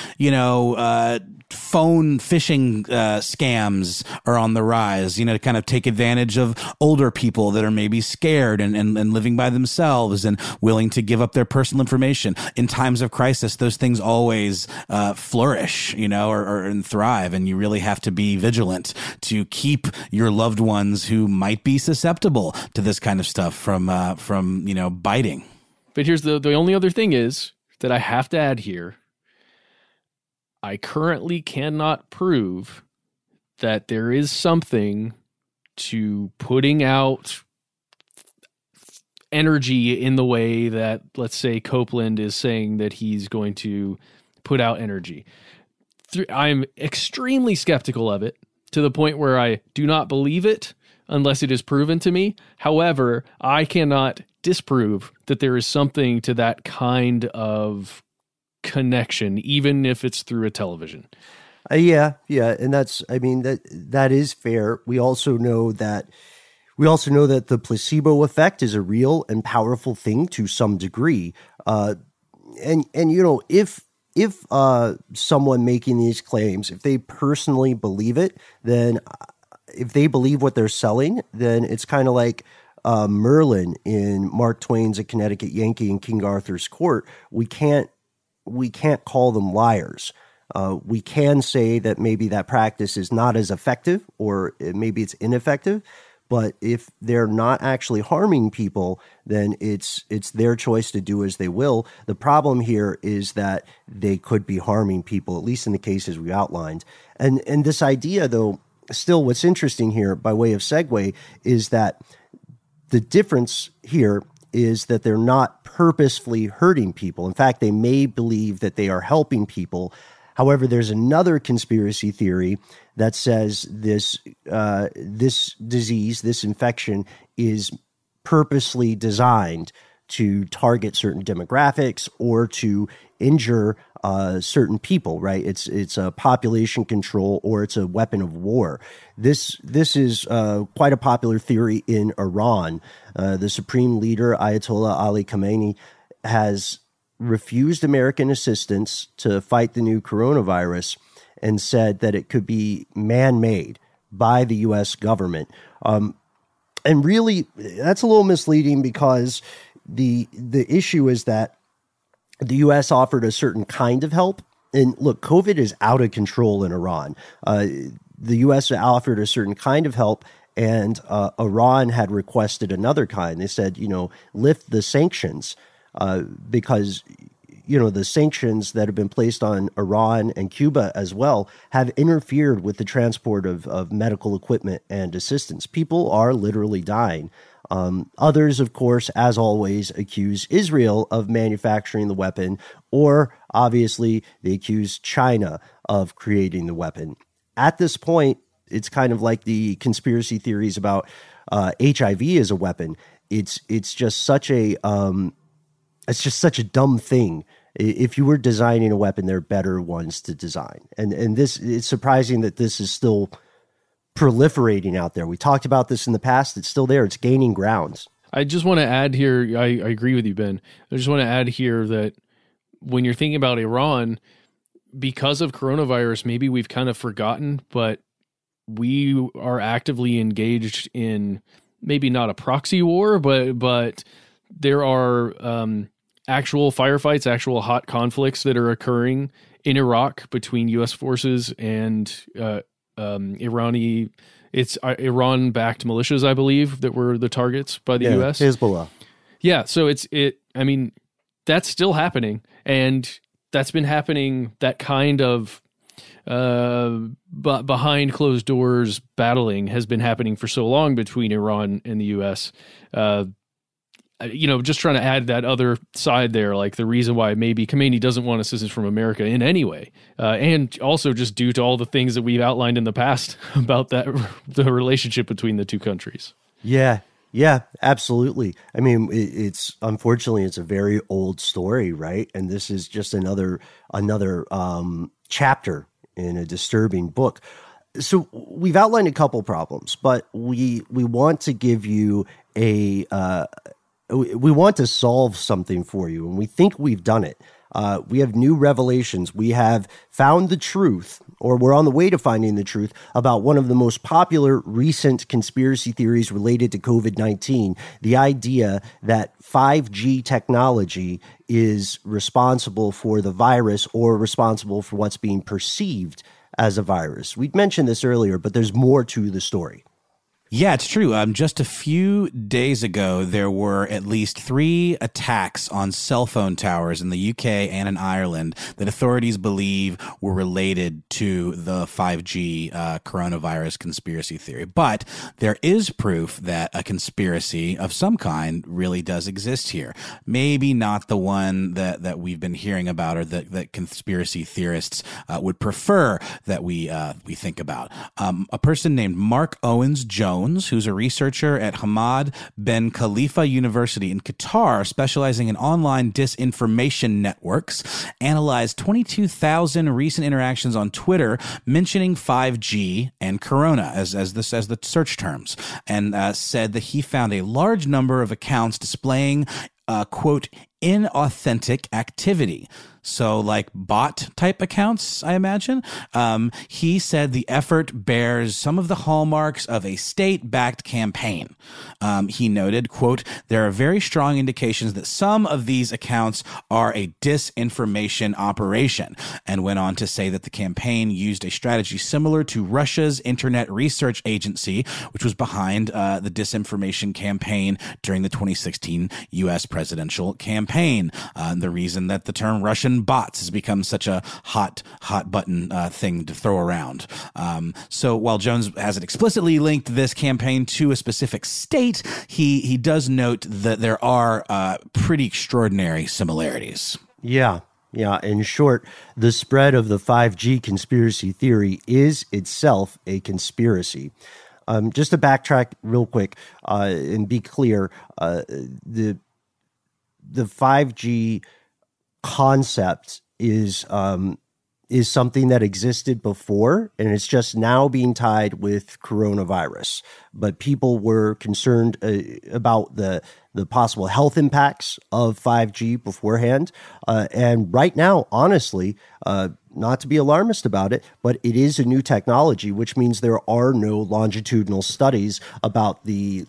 phone phishing scams are on the rise, to kind of take advantage of older people that are maybe scared and living by themselves and willing to give up their personal information. In times of crisis, those things always flourish, or thrive, and you really have to be vigilant to keep your loved ones who might be susceptible to this kind of stuff from biting.
But here's the only other thing is that I have to add here. I currently cannot prove that there is something to putting out energy in the way that, let's say, Copeland is saying that he's going to put out energy. I'm extremely skeptical of it, to the point where I do not believe it unless it is proven to me. However, I cannot disprove that there is something to that kind of connection, even if it's through a television.
Yeah. And that is fair. We also know that the placebo effect is a real and powerful thing to some degree. And if someone making these claims, if they personally believe it, then if they believe what they're selling, then it's kind of like Merlin in Mark Twain's A Connecticut Yankee in King Arthur's Court. We can't call them liars. We can say that maybe that practice is not as effective, or maybe it's ineffective. But if they're not actually harming people, then it's their choice to do as they will. The problem here is that they could be harming people, at least in the cases we outlined. And this idea, though, still what's interesting here, by way of segue, is that the difference here is that they're not purposefully hurting people. In fact, they may believe that they are helping people. However, there's another conspiracy theory that says this disease, this infection, is purposely designed to target certain demographics or to injure certain people. Right? It's a population control, or it's a weapon of war. This is quite a popular theory in Iran. The supreme leader, Ayatollah Ali Khamenei, has refused American assistance to fight the new coronavirus and said that it could be man-made by the U.S. government. And really, that's a little misleading, because the issue is that the U.S. offered a certain kind of help. And look, COVID is out of control in Iran. The U.S. offered a certain kind of help, and Iran had requested another kind. They said, lift the sanctions. Because, the sanctions that have been placed on Iran and Cuba as well have interfered with the transport of medical equipment and assistance. People are literally dying. Others, of course, as always, accuse Israel of manufacturing the weapon, or obviously they accuse China of creating the weapon. At this point, it's kind of like the conspiracy theories about HIV as a weapon. It's just such a It's just such a dumb thing. If you were designing a weapon, there are better ones to design. And this, it's surprising that this is still proliferating out there. We talked about this in the past. It's still there. It's gaining grounds.
I just want to add here, I agree with you, Ben. I just want to add here that when you're thinking about Iran, because of coronavirus, maybe we've kind of forgotten, but we are actively engaged in maybe not a proxy war, but there are actual firefights, actual hot conflicts that are occurring in Iraq between U.S. forces and Iran-backed militias, I believe, that were the targets by the U.S.
Hezbollah.
Yeah, so that's still happening, and that's been happening. That kind of behind closed doors battling has been happening for so long between Iran and the U.S. Just trying to add that other side there, like the reason why maybe Khamenei doesn't want assistance from America in any way, and also just due to all the things that we've outlined in the past about the relationship between the two countries.
Yeah, absolutely. I mean, it's unfortunately it's a very old story, right? And this is just another chapter in a disturbing book. So we've outlined a couple problems, but we want to give you we want to solve something for you, and we think we've done it. We have new revelations. We have found the truth, or we're on the way to finding the truth, about one of the most popular recent conspiracy theories related to COVID-19, the idea that 5G technology is responsible for the virus, or responsible for what's being perceived as a virus. We'd mentioned this earlier, but there's more to the story.
Yeah, it's true. Just a few days ago, there were at least 3 attacks on cell phone towers in the UK and in Ireland that authorities believe were related to the 5G coronavirus conspiracy theory. But there is proof that a conspiracy of some kind really does exist here. Maybe not the one that we've been hearing about, or that conspiracy theorists would prefer that we think about. A person named Mark Owens-Jones, who's a researcher at Hamad Ben Khalifa University in Qatar, specializing in online disinformation networks, analyzed 22,000 recent interactions on Twitter mentioning 5G and Corona as the search terms, and said that he found a large number of accounts displaying quote, inauthentic activity. So like bot type accounts, I imagine. He said the effort bears some of the hallmarks of a state-backed campaign. He noted, quote, there are very strong indications that some of these accounts are a disinformation operation, and went on to say that the campaign used a strategy similar to Russia's Internet Research Agency, which was behind the disinformation campaign during the 2016 U.S. presidential campaign. The reason that the term Russian bots has become such a hot button thing to throw around. So while Jones hasn't explicitly linked this campaign to a specific state, he does note that there are pretty extraordinary similarities.
Yeah. In short, the spread of the 5G conspiracy theory is itself a conspiracy. Just to backtrack real quick and be clear, the 5G concept is something that existed before, and it's just now being tied with coronavirus. But people were concerned about the possible health impacts of 5G beforehand. And right now, honestly, not to be alarmist about it, but it is a new technology, which means there are no longitudinal studies about the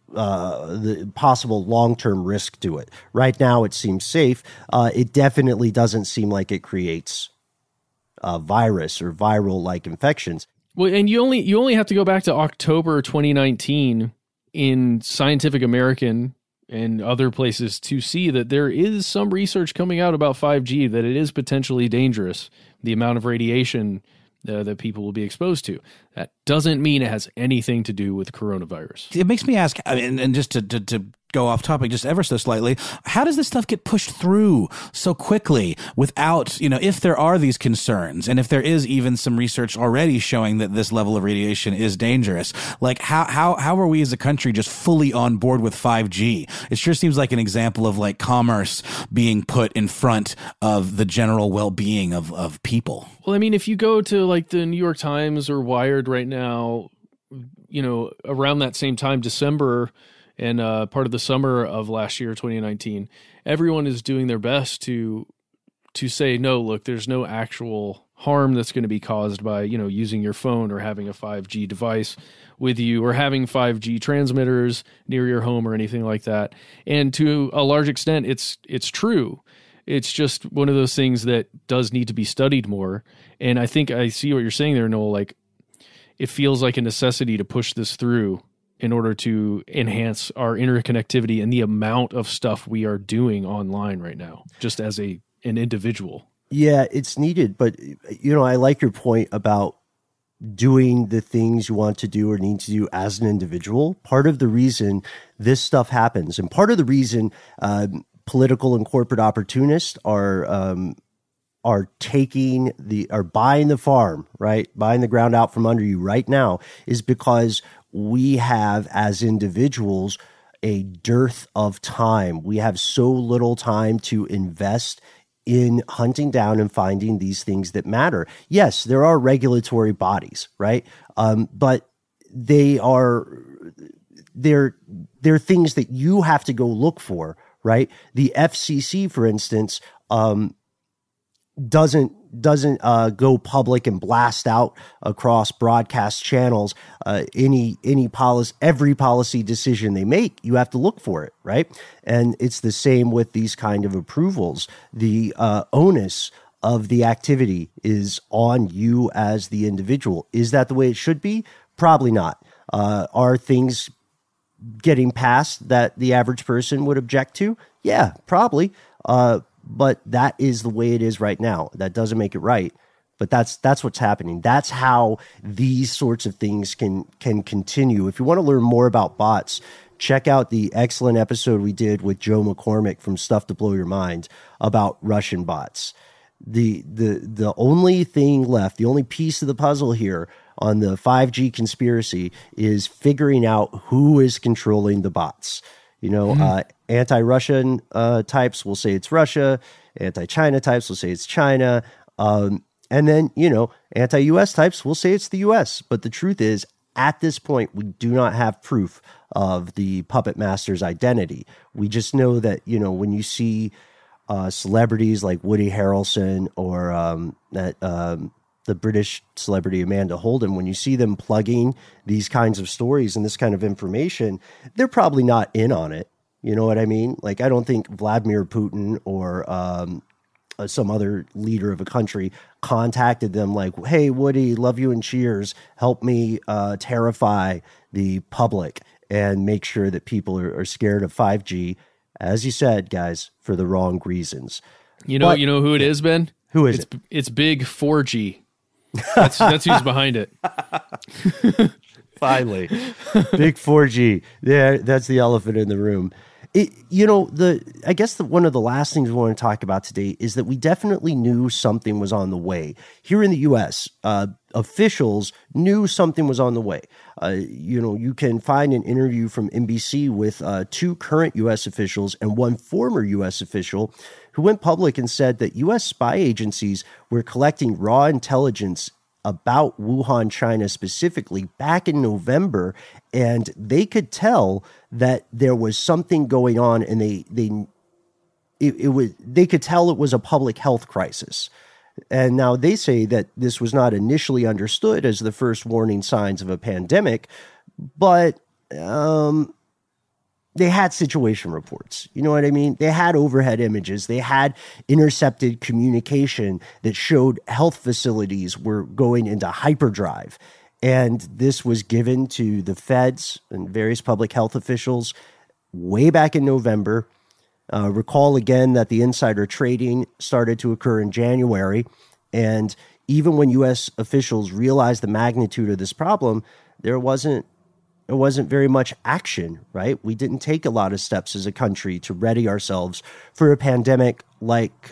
possible long-term risk to it. Right now, it seems safe. It definitely doesn't seem like it creates virus or viral-like infections.
Well, and you only have to go back to October 2019 in Scientific American and other places to see that there is some research coming out about 5G, that it is potentially dangerous, the amount of radiation that people will be exposed to. That doesn't mean it has anything to do with coronavirus.
It makes me ask, and just to go off topic just ever so slightly, how does this stuff get pushed through so quickly without, if there are these concerns, and if there is even some research already showing that this level of radiation is dangerous, like how are we as a country just fully on board with 5G? It sure seems like an example of like commerce being put in front of the general well-being of people.
Well, I mean, if you go to like the New York Times or Wired right now, around that same time, December, and part of the summer of last year, 2019, everyone is doing their best to say, no, look, there's no actual harm that's going to be caused by, using your phone or having a 5G device with you or having 5G transmitters near your home or anything like that. And to a large extent, it's true. It's just one of those things that does need to be studied more. And I think I see what you're saying there, Noel. Like, it feels like a necessity to push this through in order to enhance our interconnectivity and the amount of stuff we are doing online right now, just as an individual.
Yeah, it's needed. But, I like your point about doing the things you want to do or need to do as an individual. Part of the reason this stuff happens, and part of the reason political and corporate opportunists are buying the farm, right? Buying the ground out from under you right now, is because we have, as individuals, a dearth of time. We have so little time to invest in hunting down and finding these things that matter. Yes, there are regulatory bodies, right? But they're things that you have to go look for, right? The FCC, for instance, doesn't go public and blast out across broadcast channels every policy decision they make. You have to look for it, right? And it's the same with these kind of approvals. The onus of the activity is on you as the individual. Is that the way it should be? Probably not. Are things getting passed that the average person would object to? Yeah, probably. But that is the way it is right now. That doesn't make it right. But that's what's happening. That's how these sorts of things can continue. If you want to learn more about bots, check out the excellent episode we did with Joe McCormick from Stuff to Blow Your Mind about Russian bots. The only thing left, the only piece of the puzzle here on the 5G conspiracy is figuring out who is controlling the bots. Anti-Russian types will say it's Russia. Anti-China types will say it's China. And then, anti-U.S. types will say it's the U.S. But the truth is, at this point, we do not have proof of the puppet master's identity. We just know that, when you see celebrities like Woody Harrelson or the British celebrity Amanda Holden, when you see them plugging these kinds of stories and this kind of information, they're probably not in on it. You know what I mean? Like, I don't think Vladimir Putin or some other leader of a country contacted them like, hey, Woody, love you and cheers. Help me terrify the public and make sure that people are scared of 5G, as you said, guys, for the wrong reasons.
You know who it is, Ben?
Who is it?
It's Big 4G. That's who's behind it.
Finally. Big 4G. Yeah, that's the elephant in the room. I guess one of the last things we want to talk about today is that we definitely knew something was on the way. Here in the U.S., officials knew something was on the way. You can find an interview from NBC with 2 current U.S. officials and 1 former U.S. official who went public and said that U.S. spy agencies were collecting raw intelligence about Wuhan, China specifically back in November, and they could tell that there was something going on, and they could tell it was a public health crisis. And now they say that this was not initially understood as the first warning signs of a pandemic, but they had situation reports. You know what I mean? They had overhead images. They had intercepted communication that showed health facilities were going into hyperdrive. And this was given to the feds and various public health officials way back in November. Recall again that the insider trading started to occur in January. And even when U.S. officials realized the magnitude of this problem, there wasn't very much action, right? We didn't take a lot of steps as a country to ready ourselves for a pandemic like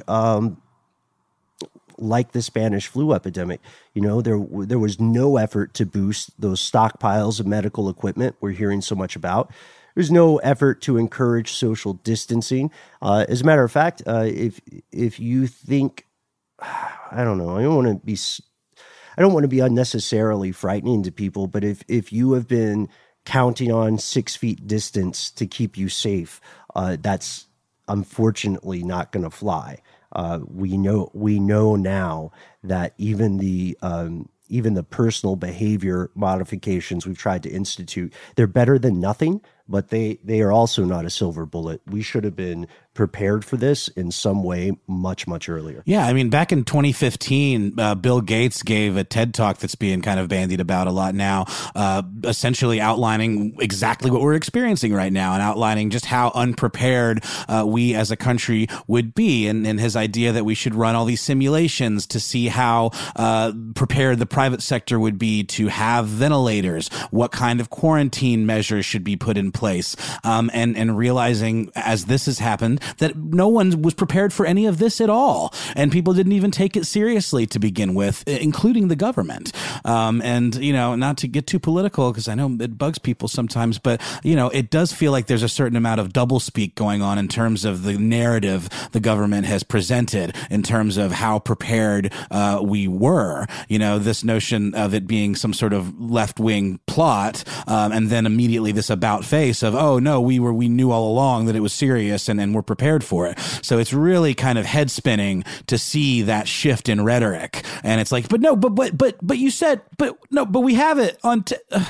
the Spanish flu epidemic. There was no effort to boost those stockpiles of medical equipment we're hearing so much about. There's no effort to encourage social distancing. As a matter of fact, if you think, I don't know, I don't want to be unnecessarily frightening to people, but if you have been counting on 6 feet distance to keep you safe, that's unfortunately not going to fly. We know now that even the personal behavior modifications we've tried to institute, they're better than nothing, but they are also not a silver bullet. We should have been prepared for this in some way much, much earlier.
Yeah, I mean, back in 2015, Bill Gates gave a TED Talk that's being kind of bandied about a lot now, essentially outlining exactly what we're experiencing right now and outlining just how unprepared we as a country would be. And his idea that we should run all these simulations to see how prepared the private sector would be to have ventilators, what kind of quarantine measures should be put in place, and realizing as this has happened that no one was prepared for any of this at all, and people didn't even take it seriously to begin with, including the government. And not to get too political, because I know it bugs people sometimes, but it does feel like there's a certain amount of doublespeak going on in terms of the narrative the government has presented in terms of how prepared we were. This notion of it being some sort of left-wing plot, and then immediately this about face of, oh no, we knew all along that it was serious and we're prepared for it. So it's really kind of head spinning to see that shift in rhetoric. And it's like, but you said, but we have it on,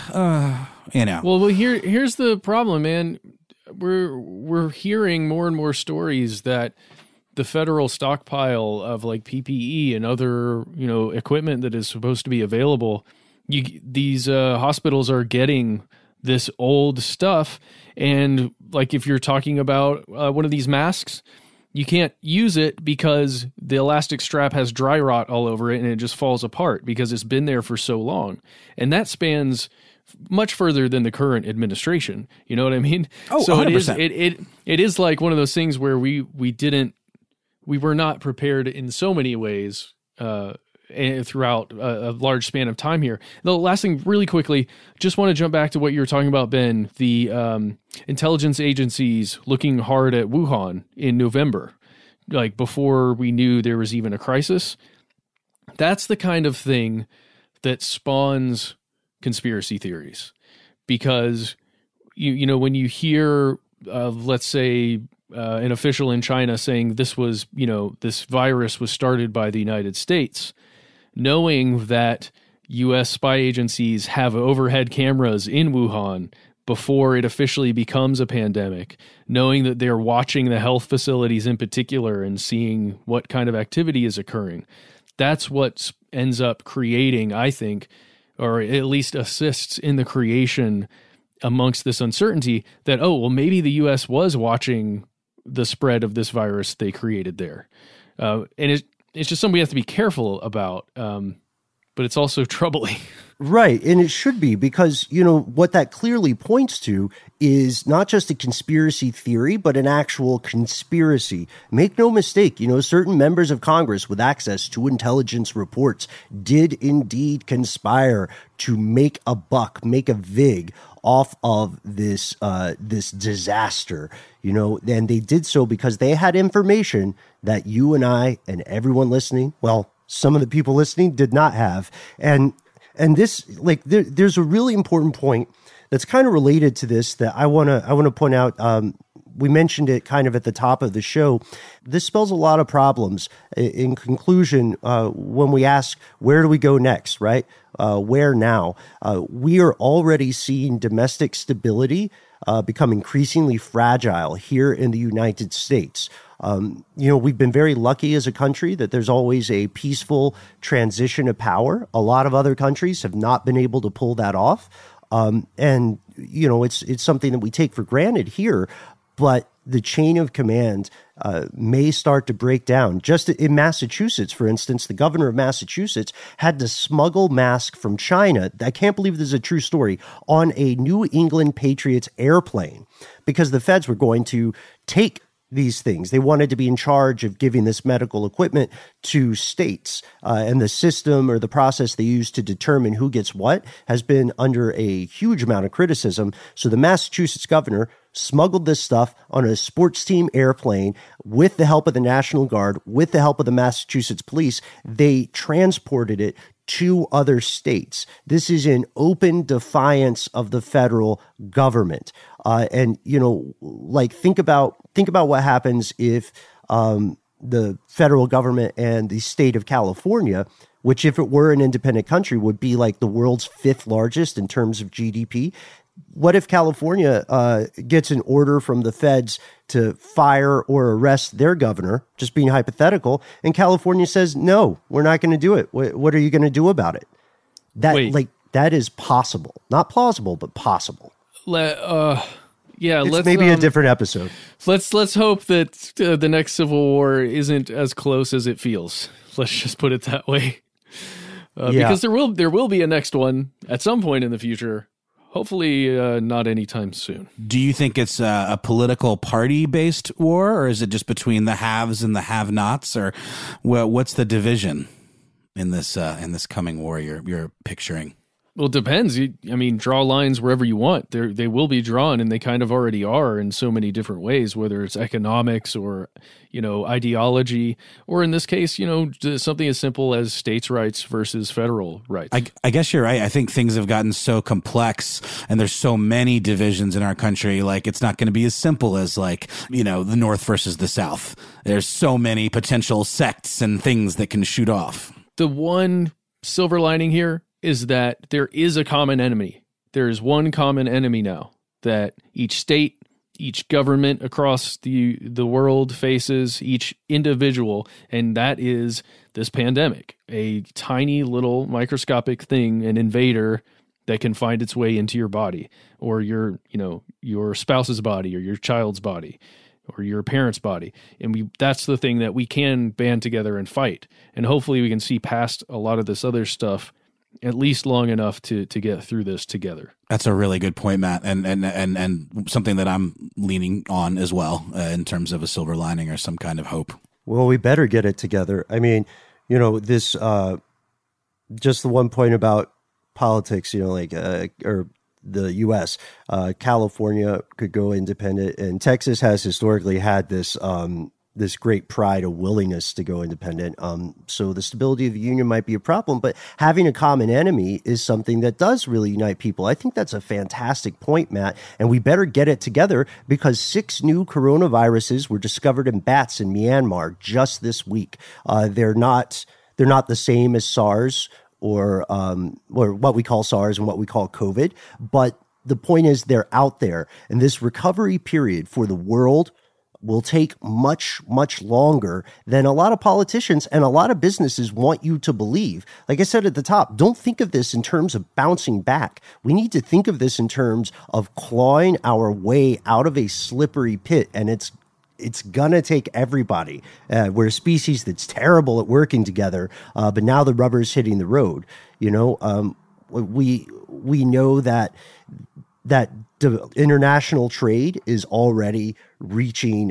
Well, here's the problem, man. We're hearing more and more stories that the federal stockpile of like PPE and other, equipment that is supposed to be available these hospitals are getting this old stuff. And like if you're talking about one of these masks, you can't use it because the elastic strap has dry rot all over it and it just falls apart because it's been there for so long. And that spans much further than the current administration. You know what I mean?
Oh,
so
100%.
It is like one of those things where we were not prepared in so many ways throughout a large span of time here. The last thing, really quickly, just want to jump back to what you were talking about, Ben, the intelligence agencies looking hard at Wuhan in November, like before we knew there was even a crisis. That's the kind of thing that spawns conspiracy theories, because you know, when you hear let's say an official in China saying this virus was started by the United States, knowing that U.S. spy agencies have overhead cameras in Wuhan before it officially becomes a pandemic, knowing that they're watching the health facilities in particular and seeing what kind of activity is occurring, that's what ends up creating, I think, or at least assists in the creation amongst this uncertainty that, oh, well, maybe the U.S. was watching the spread of this virus they created there. And it's just something we have to be careful about, but it's also troubling.
Right. And it should be, because, you know, what that clearly points to is not just a conspiracy theory, but an actual conspiracy. Make no mistake, you know, certain members of Congress with access to intelligence reports did indeed conspire to make a buck, make a vig off of this disaster, you know, and they did so because they had information that you and I and everyone listening, well, some of the people listening did not have. And this, like, there's a really important point that's kind of related to this that I want to point out. We mentioned it kind of at the top of the show. This spells a lot of problems. In conclusion, when we ask, where do we go next, right? Where now? We are already seeing domestic stability become increasingly fragile here in the United States. You know, we've been very lucky as a country that there's always a peaceful transition of power. A lot of other countries have not been able to pull that off. And, you know, it's something that we take for granted here, but the chain of command may start to break down. Just in Massachusetts, for instance, the governor of Massachusetts had to smuggle masks from China. I can't believe this is a true story, on a New England Patriots airplane, because the feds were going to take these things. They wanted to be in charge of giving this medical equipment to states, and the system or the process they use to determine who gets what has been under a huge amount of criticism. So the Massachusetts governor smuggled this stuff on a sports team airplane with the help of the National Guard, with the help of the Massachusetts police. They transported it to other states. This is in open defiance of the federal government. And, you know, like, think about what happens if the federal government and the state of California, which if it were an independent country would be like the world's 5th largest in terms of GDP. What if California gets an order from the feds to fire or arrest their governor, just being hypothetical, and California says, no, we're not going to do it. What are you going to do about it? That is possible. Not plausible, but possible.
Let's
maybe a different episode.
Let's hope that the next civil war isn't as close as it feels. Let's just put it that way. Because there will be a next one at some point in the future. Hopefully not anytime soon.
Do you think it's a political party-based war, or is it just between the haves and the have-nots, or what's the division in this coming war you're picturing?
Well, it depends. Draw lines wherever you want. They will be drawn, and they kind of already are in so many different ways, whether it's economics or, you know, ideology, or in this case, you know, something as simple as states' rights versus federal rights.
I guess you're right. I think things have gotten so complex, and there's so many divisions in our country. Like, it's not going to be as simple as, like, you know, the North versus the South. There's so many potential sects and things that can shoot off.
The one silver lining here is that there is a common enemy. There is one common enemy now that each state, each government across the world faces, each individual, and that is this pandemic, a tiny little microscopic thing, an invader that can find its way into your body or your spouse's body or your child's body or your parents' body. And that's the thing that we can band together and fight. And hopefully we can see past a lot of this other stuff at least long enough to get through this together. That's
a really good point, Matt, and something that I'm leaning on as well in terms of a silver lining or some kind of hope.
Well, we better get it together. I mean, this just the one point about politics, or the U.S. California could go independent, and Texas has historically had this this great pride, a willingness to go independent. So the stability of the union might be a problem, but having a common enemy is something that does really unite people. I think that's a fantastic point, Matt, and we better get it together because 6 new coronaviruses were discovered in bats in Myanmar just this week. They're not the same as SARS or what we call SARS and what we call COVID, but the point is they're out there, and this recovery period for the world will take much, much longer than a lot of politicians and a lot of businesses want you to believe. Like I said at the top, don't think of this in terms of bouncing back. We need to think of this in terms of clawing our way out of a slippery pit, and it's gonna take everybody. We're a species that's terrible at working together, but now the rubber's hitting the road. We know that the international trade is already reaching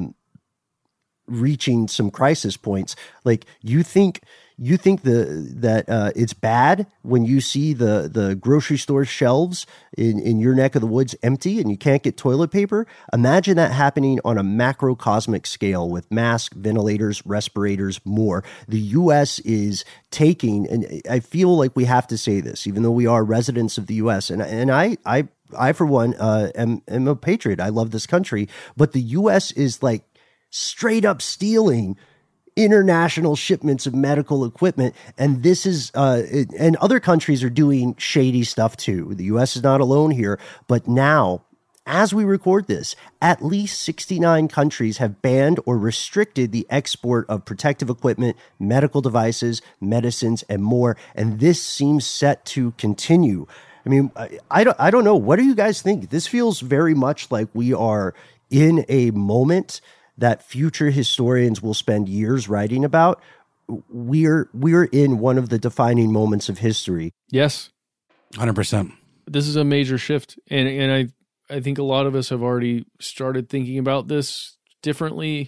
some crisis points. Like you think that it's bad when you see the grocery store shelves in your neck of the woods empty and you can't get toilet paper? Imagine that happening on a macrocosmic scale with masks, ventilators, respirators, more. The U.S. is taking, and I feel like we have to say this, even though we are residents of the U.S. And I for one, am a patriot. I love this country, but the U.S. is like straight up stealing international shipments of medical equipment. And this is, and other countries are doing shady stuff too. The U.S. is not alone here, but now, as we record this, at least 69 countries have banned or restricted the export of protective equipment, medical devices, medicines, and more. And this seems set to continue. I mean, I don't know. What do you guys think? This feels very much like we are in a moment that future historians will spend years writing about. We're in one of the defining moments of history.
Yes.
100%.
This is a major shift. And I think a lot of us have already started thinking about this differently.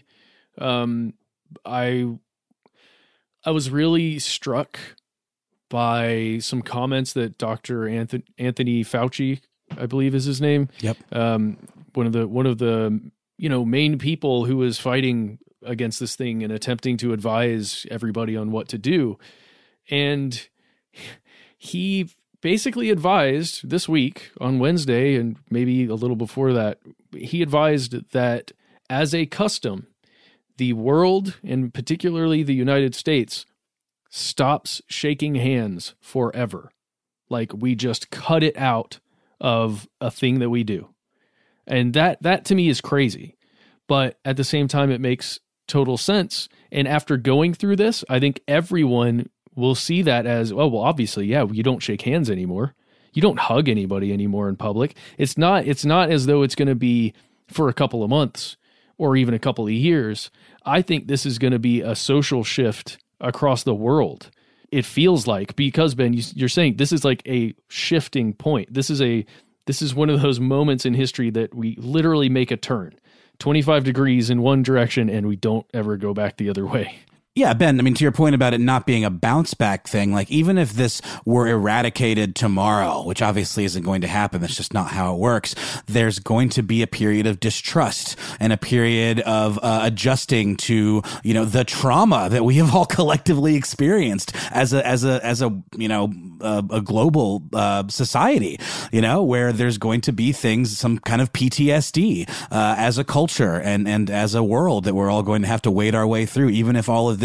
I was really struck by some comments that Dr. Anthony Fauci, I believe is his name.
Yep.
One of the main people who was fighting against this thing and attempting to advise everybody on what to do. And he basically advised this week on Wednesday, and maybe a little before that, he advised that as a custom, the world, and particularly the United States, stops shaking hands forever. Like we just cut it out of a thing that we do. And that to me is crazy. But at the same time, it makes total sense. And after going through this, I think everyone will see that as, well, obviously, yeah, you don't shake hands anymore. You don't hug anybody anymore in public. It's not as though it's going to be for a couple of months or even a couple of years. I think this is going to be a social shift across the world. It feels like, because Ben, you're saying this is like a shifting point. This is one of those moments in history that we literally make a turn 25 degrees in one direction and we don't ever go back the other way.
Yeah, Ben, I mean, to your point about it not being a bounce back thing, like even if this were eradicated tomorrow, which obviously isn't going to happen, that's just not how it works, there's going to be a period of distrust and a period of adjusting to, the trauma that we have all collectively experienced as a global society, where there's going to be things, some kind of PTSD as a culture and as a world that we're all going to have to wade our way through, even if all of this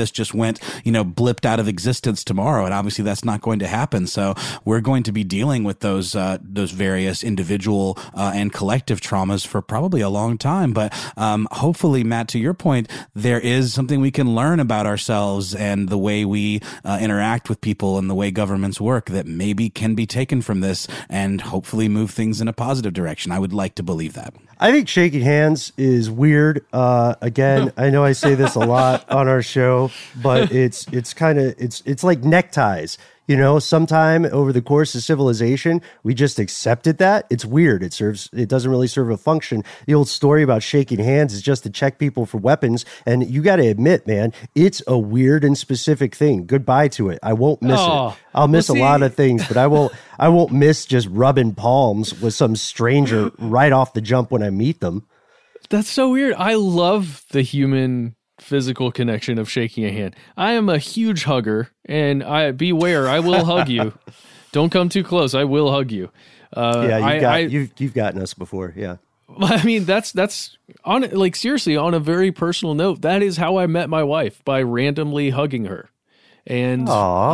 this just went, blipped out of existence tomorrow. And obviously that's not going to happen. So we're going to be dealing with those various individual and collective traumas for probably a long time. But hopefully, Matt, to your point, there is something we can learn about ourselves and the way we interact with people and the way governments work that maybe can be taken from this and hopefully move things in a positive direction. I would like to believe that.
I think shaking hands is weird. Again, I know I say this a lot on our show, but it's like neckties. Sometime over the course of civilization, we just accepted that. It's weird. It doesn't really serve a function. The old story about shaking hands is just to check people for weapons. And you got to admit, man, it's a weird and specific thing. Goodbye to it. I won't miss it. I'll miss a lot of things, but I won't miss just rubbing palms with some stranger right off the jump when I meet them.
That's so weird. I love the human physical connection of shaking a hand. I am a huge hugger, and beware, I will hug you. Don't come too close. I will hug you.
You've gotten us before. Yeah.
I mean, that's on seriously, on a very personal note, that is how I met my wife, by randomly hugging her. And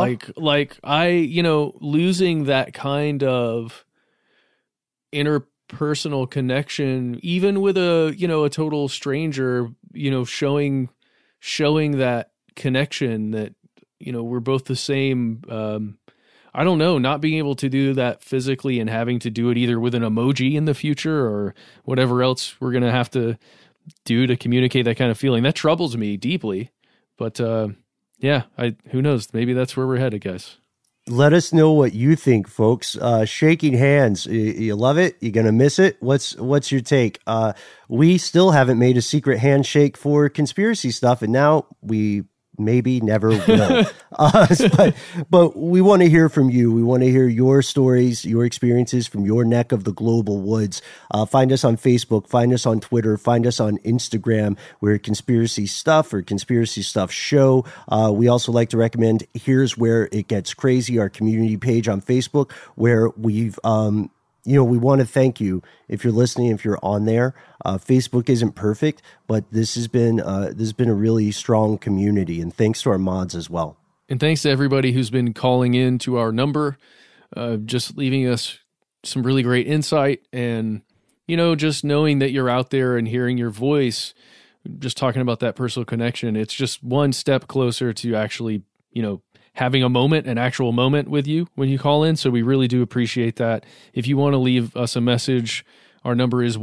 losing that kind of interpersonal connection, even with a total stranger, showing that connection that, we're both the same. I don't know, not being able to do that physically and having to do it either with an emoji in the future or whatever else we're going to have to do to communicate that kind of feeling. That troubles me deeply. But who knows? Maybe that's where we're headed, guys.
Let us know what you think, folks. Shaking hands, you love it? You gonna miss it? What's your take? We still haven't made a secret handshake for conspiracy stuff, and now we maybe never will. But we want to hear from you. We want to hear your stories, your experiences from your neck of the global woods. Find us on Facebook, find us on Twitter, find us on Instagram. We're Conspiracy Stuff or Conspiracy Stuff Show. We also like to recommend Here's Where It Gets Crazy, our community page on Facebook, where we've we want to thank you if you're listening, if you're on there. Facebook isn't perfect, but this has been a really strong community, and thanks to our mods as well.
And thanks to everybody who's been calling in to our number, just leaving us some really great insight, and just knowing that you're out there and hearing your voice, just talking about that personal connection. It's just one step closer to actually, having an actual moment with you when you call in. So we really do appreciate that. If you want to leave us a message, our number is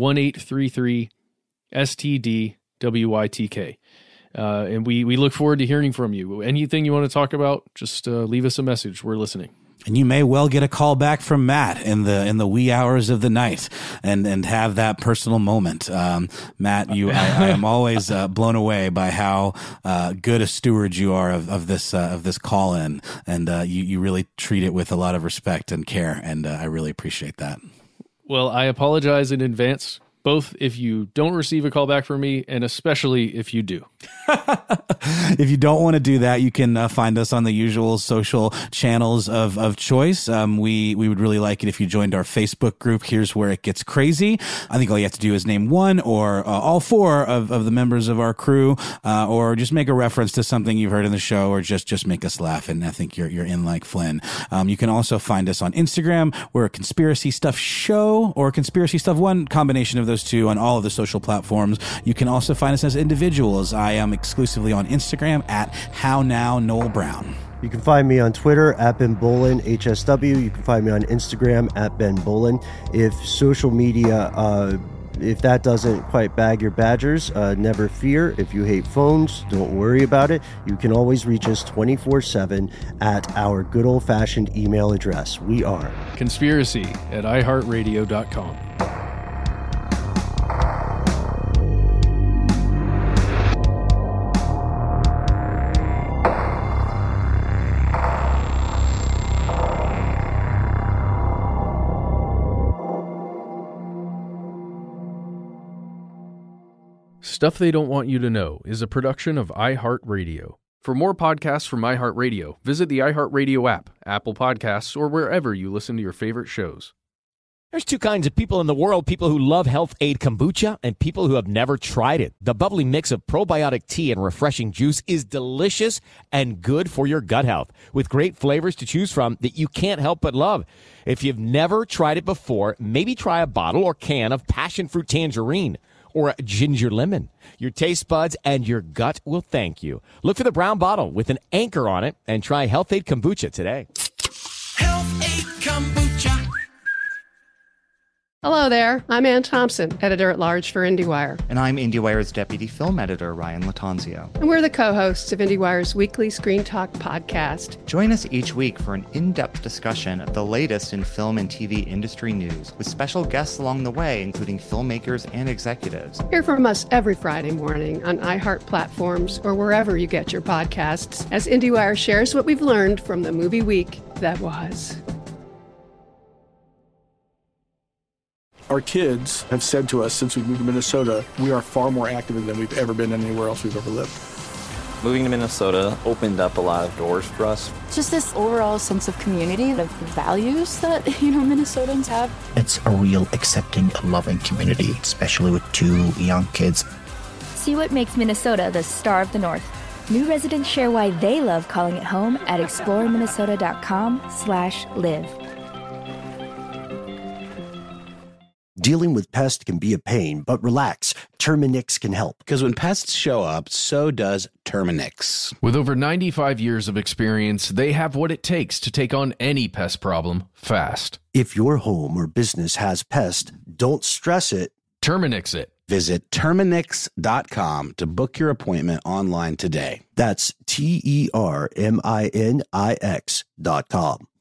1-833-STD-WYTK. And we look forward to hearing from you. Anything you want to talk about, just leave us a message. We're listening.
And you may well get a call back from Matt in the wee hours of the night and have that personal moment. Matt, I am always blown away by how good a steward you are of this call in, and you really treat it with a lot of respect and care, and I really appreciate that.
Well, I apologize in advance, both if you don't receive a call back from me and especially if you do.
If you don't want to do that, you can find us on the usual social channels of choice. We would really like it if you joined our Facebook group. Here's Where It Gets Crazy. I think all you have to do is name one or all four of the members of our crew, or just make a reference to something you've heard in the show, or just make us laugh. And I think you're in like Flynn. You can also find us on Instagram. We're a Conspiracy Stuff Show or Conspiracy Stuff One, combination of those two on all of the social platforms. You can also find us as individuals. I am exclusively on Instagram at HowNowNoelBrown.
You can find me on Twitter at Ben Bolin, HSW. You can find me on Instagram at Ben Bolin. If social media, if that doesn't quite bag your badgers, never fear. If you hate phones, don't worry about it. You can always reach us 24/7 at our good old-fashioned email address. We are
conspiracy@iheartradio.com. Stuff They Don't Want You to Know is a production of iHeartRadio. For more podcasts from iHeartRadio, visit the iHeartRadio app, Apple Podcasts, or wherever you listen to your favorite shows.
There's two kinds of people in the world, people who love Health Aid Kombucha and people who have never tried it. The bubbly mix of probiotic tea and refreshing juice is delicious and good for your gut health, with great flavors to choose from that you can't help but love. If you've never tried it before, maybe try a bottle or can of passion fruit tangerine or a ginger lemon. Your taste buds and your gut will thank you. Look for the brown bottle with an anchor on it and try Health Aid Kombucha today.
Health Aid Kombucha.
Hello there, I'm Ann Thompson, editor-at-large for IndieWire.
And I'm IndieWire's deputy film editor, Ryan Latanzio.
And we're the co-hosts of IndieWire's weekly Screen Talk podcast.
Join us each week for an in-depth discussion of the latest in film and TV industry news, with special guests along the way, including filmmakers and executives.
Hear from us every Friday morning on iHeart platforms or wherever you get your podcasts, as IndieWire shares what we've learned from the movie week that was.
Our kids have said to us since we moved to Minnesota, we are far more active than we've ever been anywhere else we've ever lived.
Moving to Minnesota opened up a lot of doors for us.
Just this overall sense of community, of values that, Minnesotans have.
It's a real accepting, loving community, especially with two young kids.
See what makes Minnesota the star of the North. New residents share why they love calling it home at exploreminnesota.com/live.
Dealing with pests can be a pain, but relax. Terminix can help.
Because when pests show up, so does Terminix.
With over 95 years of experience, they have what it takes to take on any pest problem fast.
If your home or business has pests, don't stress it.
Terminix it.
Visit Terminix.com to book your appointment online today.
That's TERMINIX.com.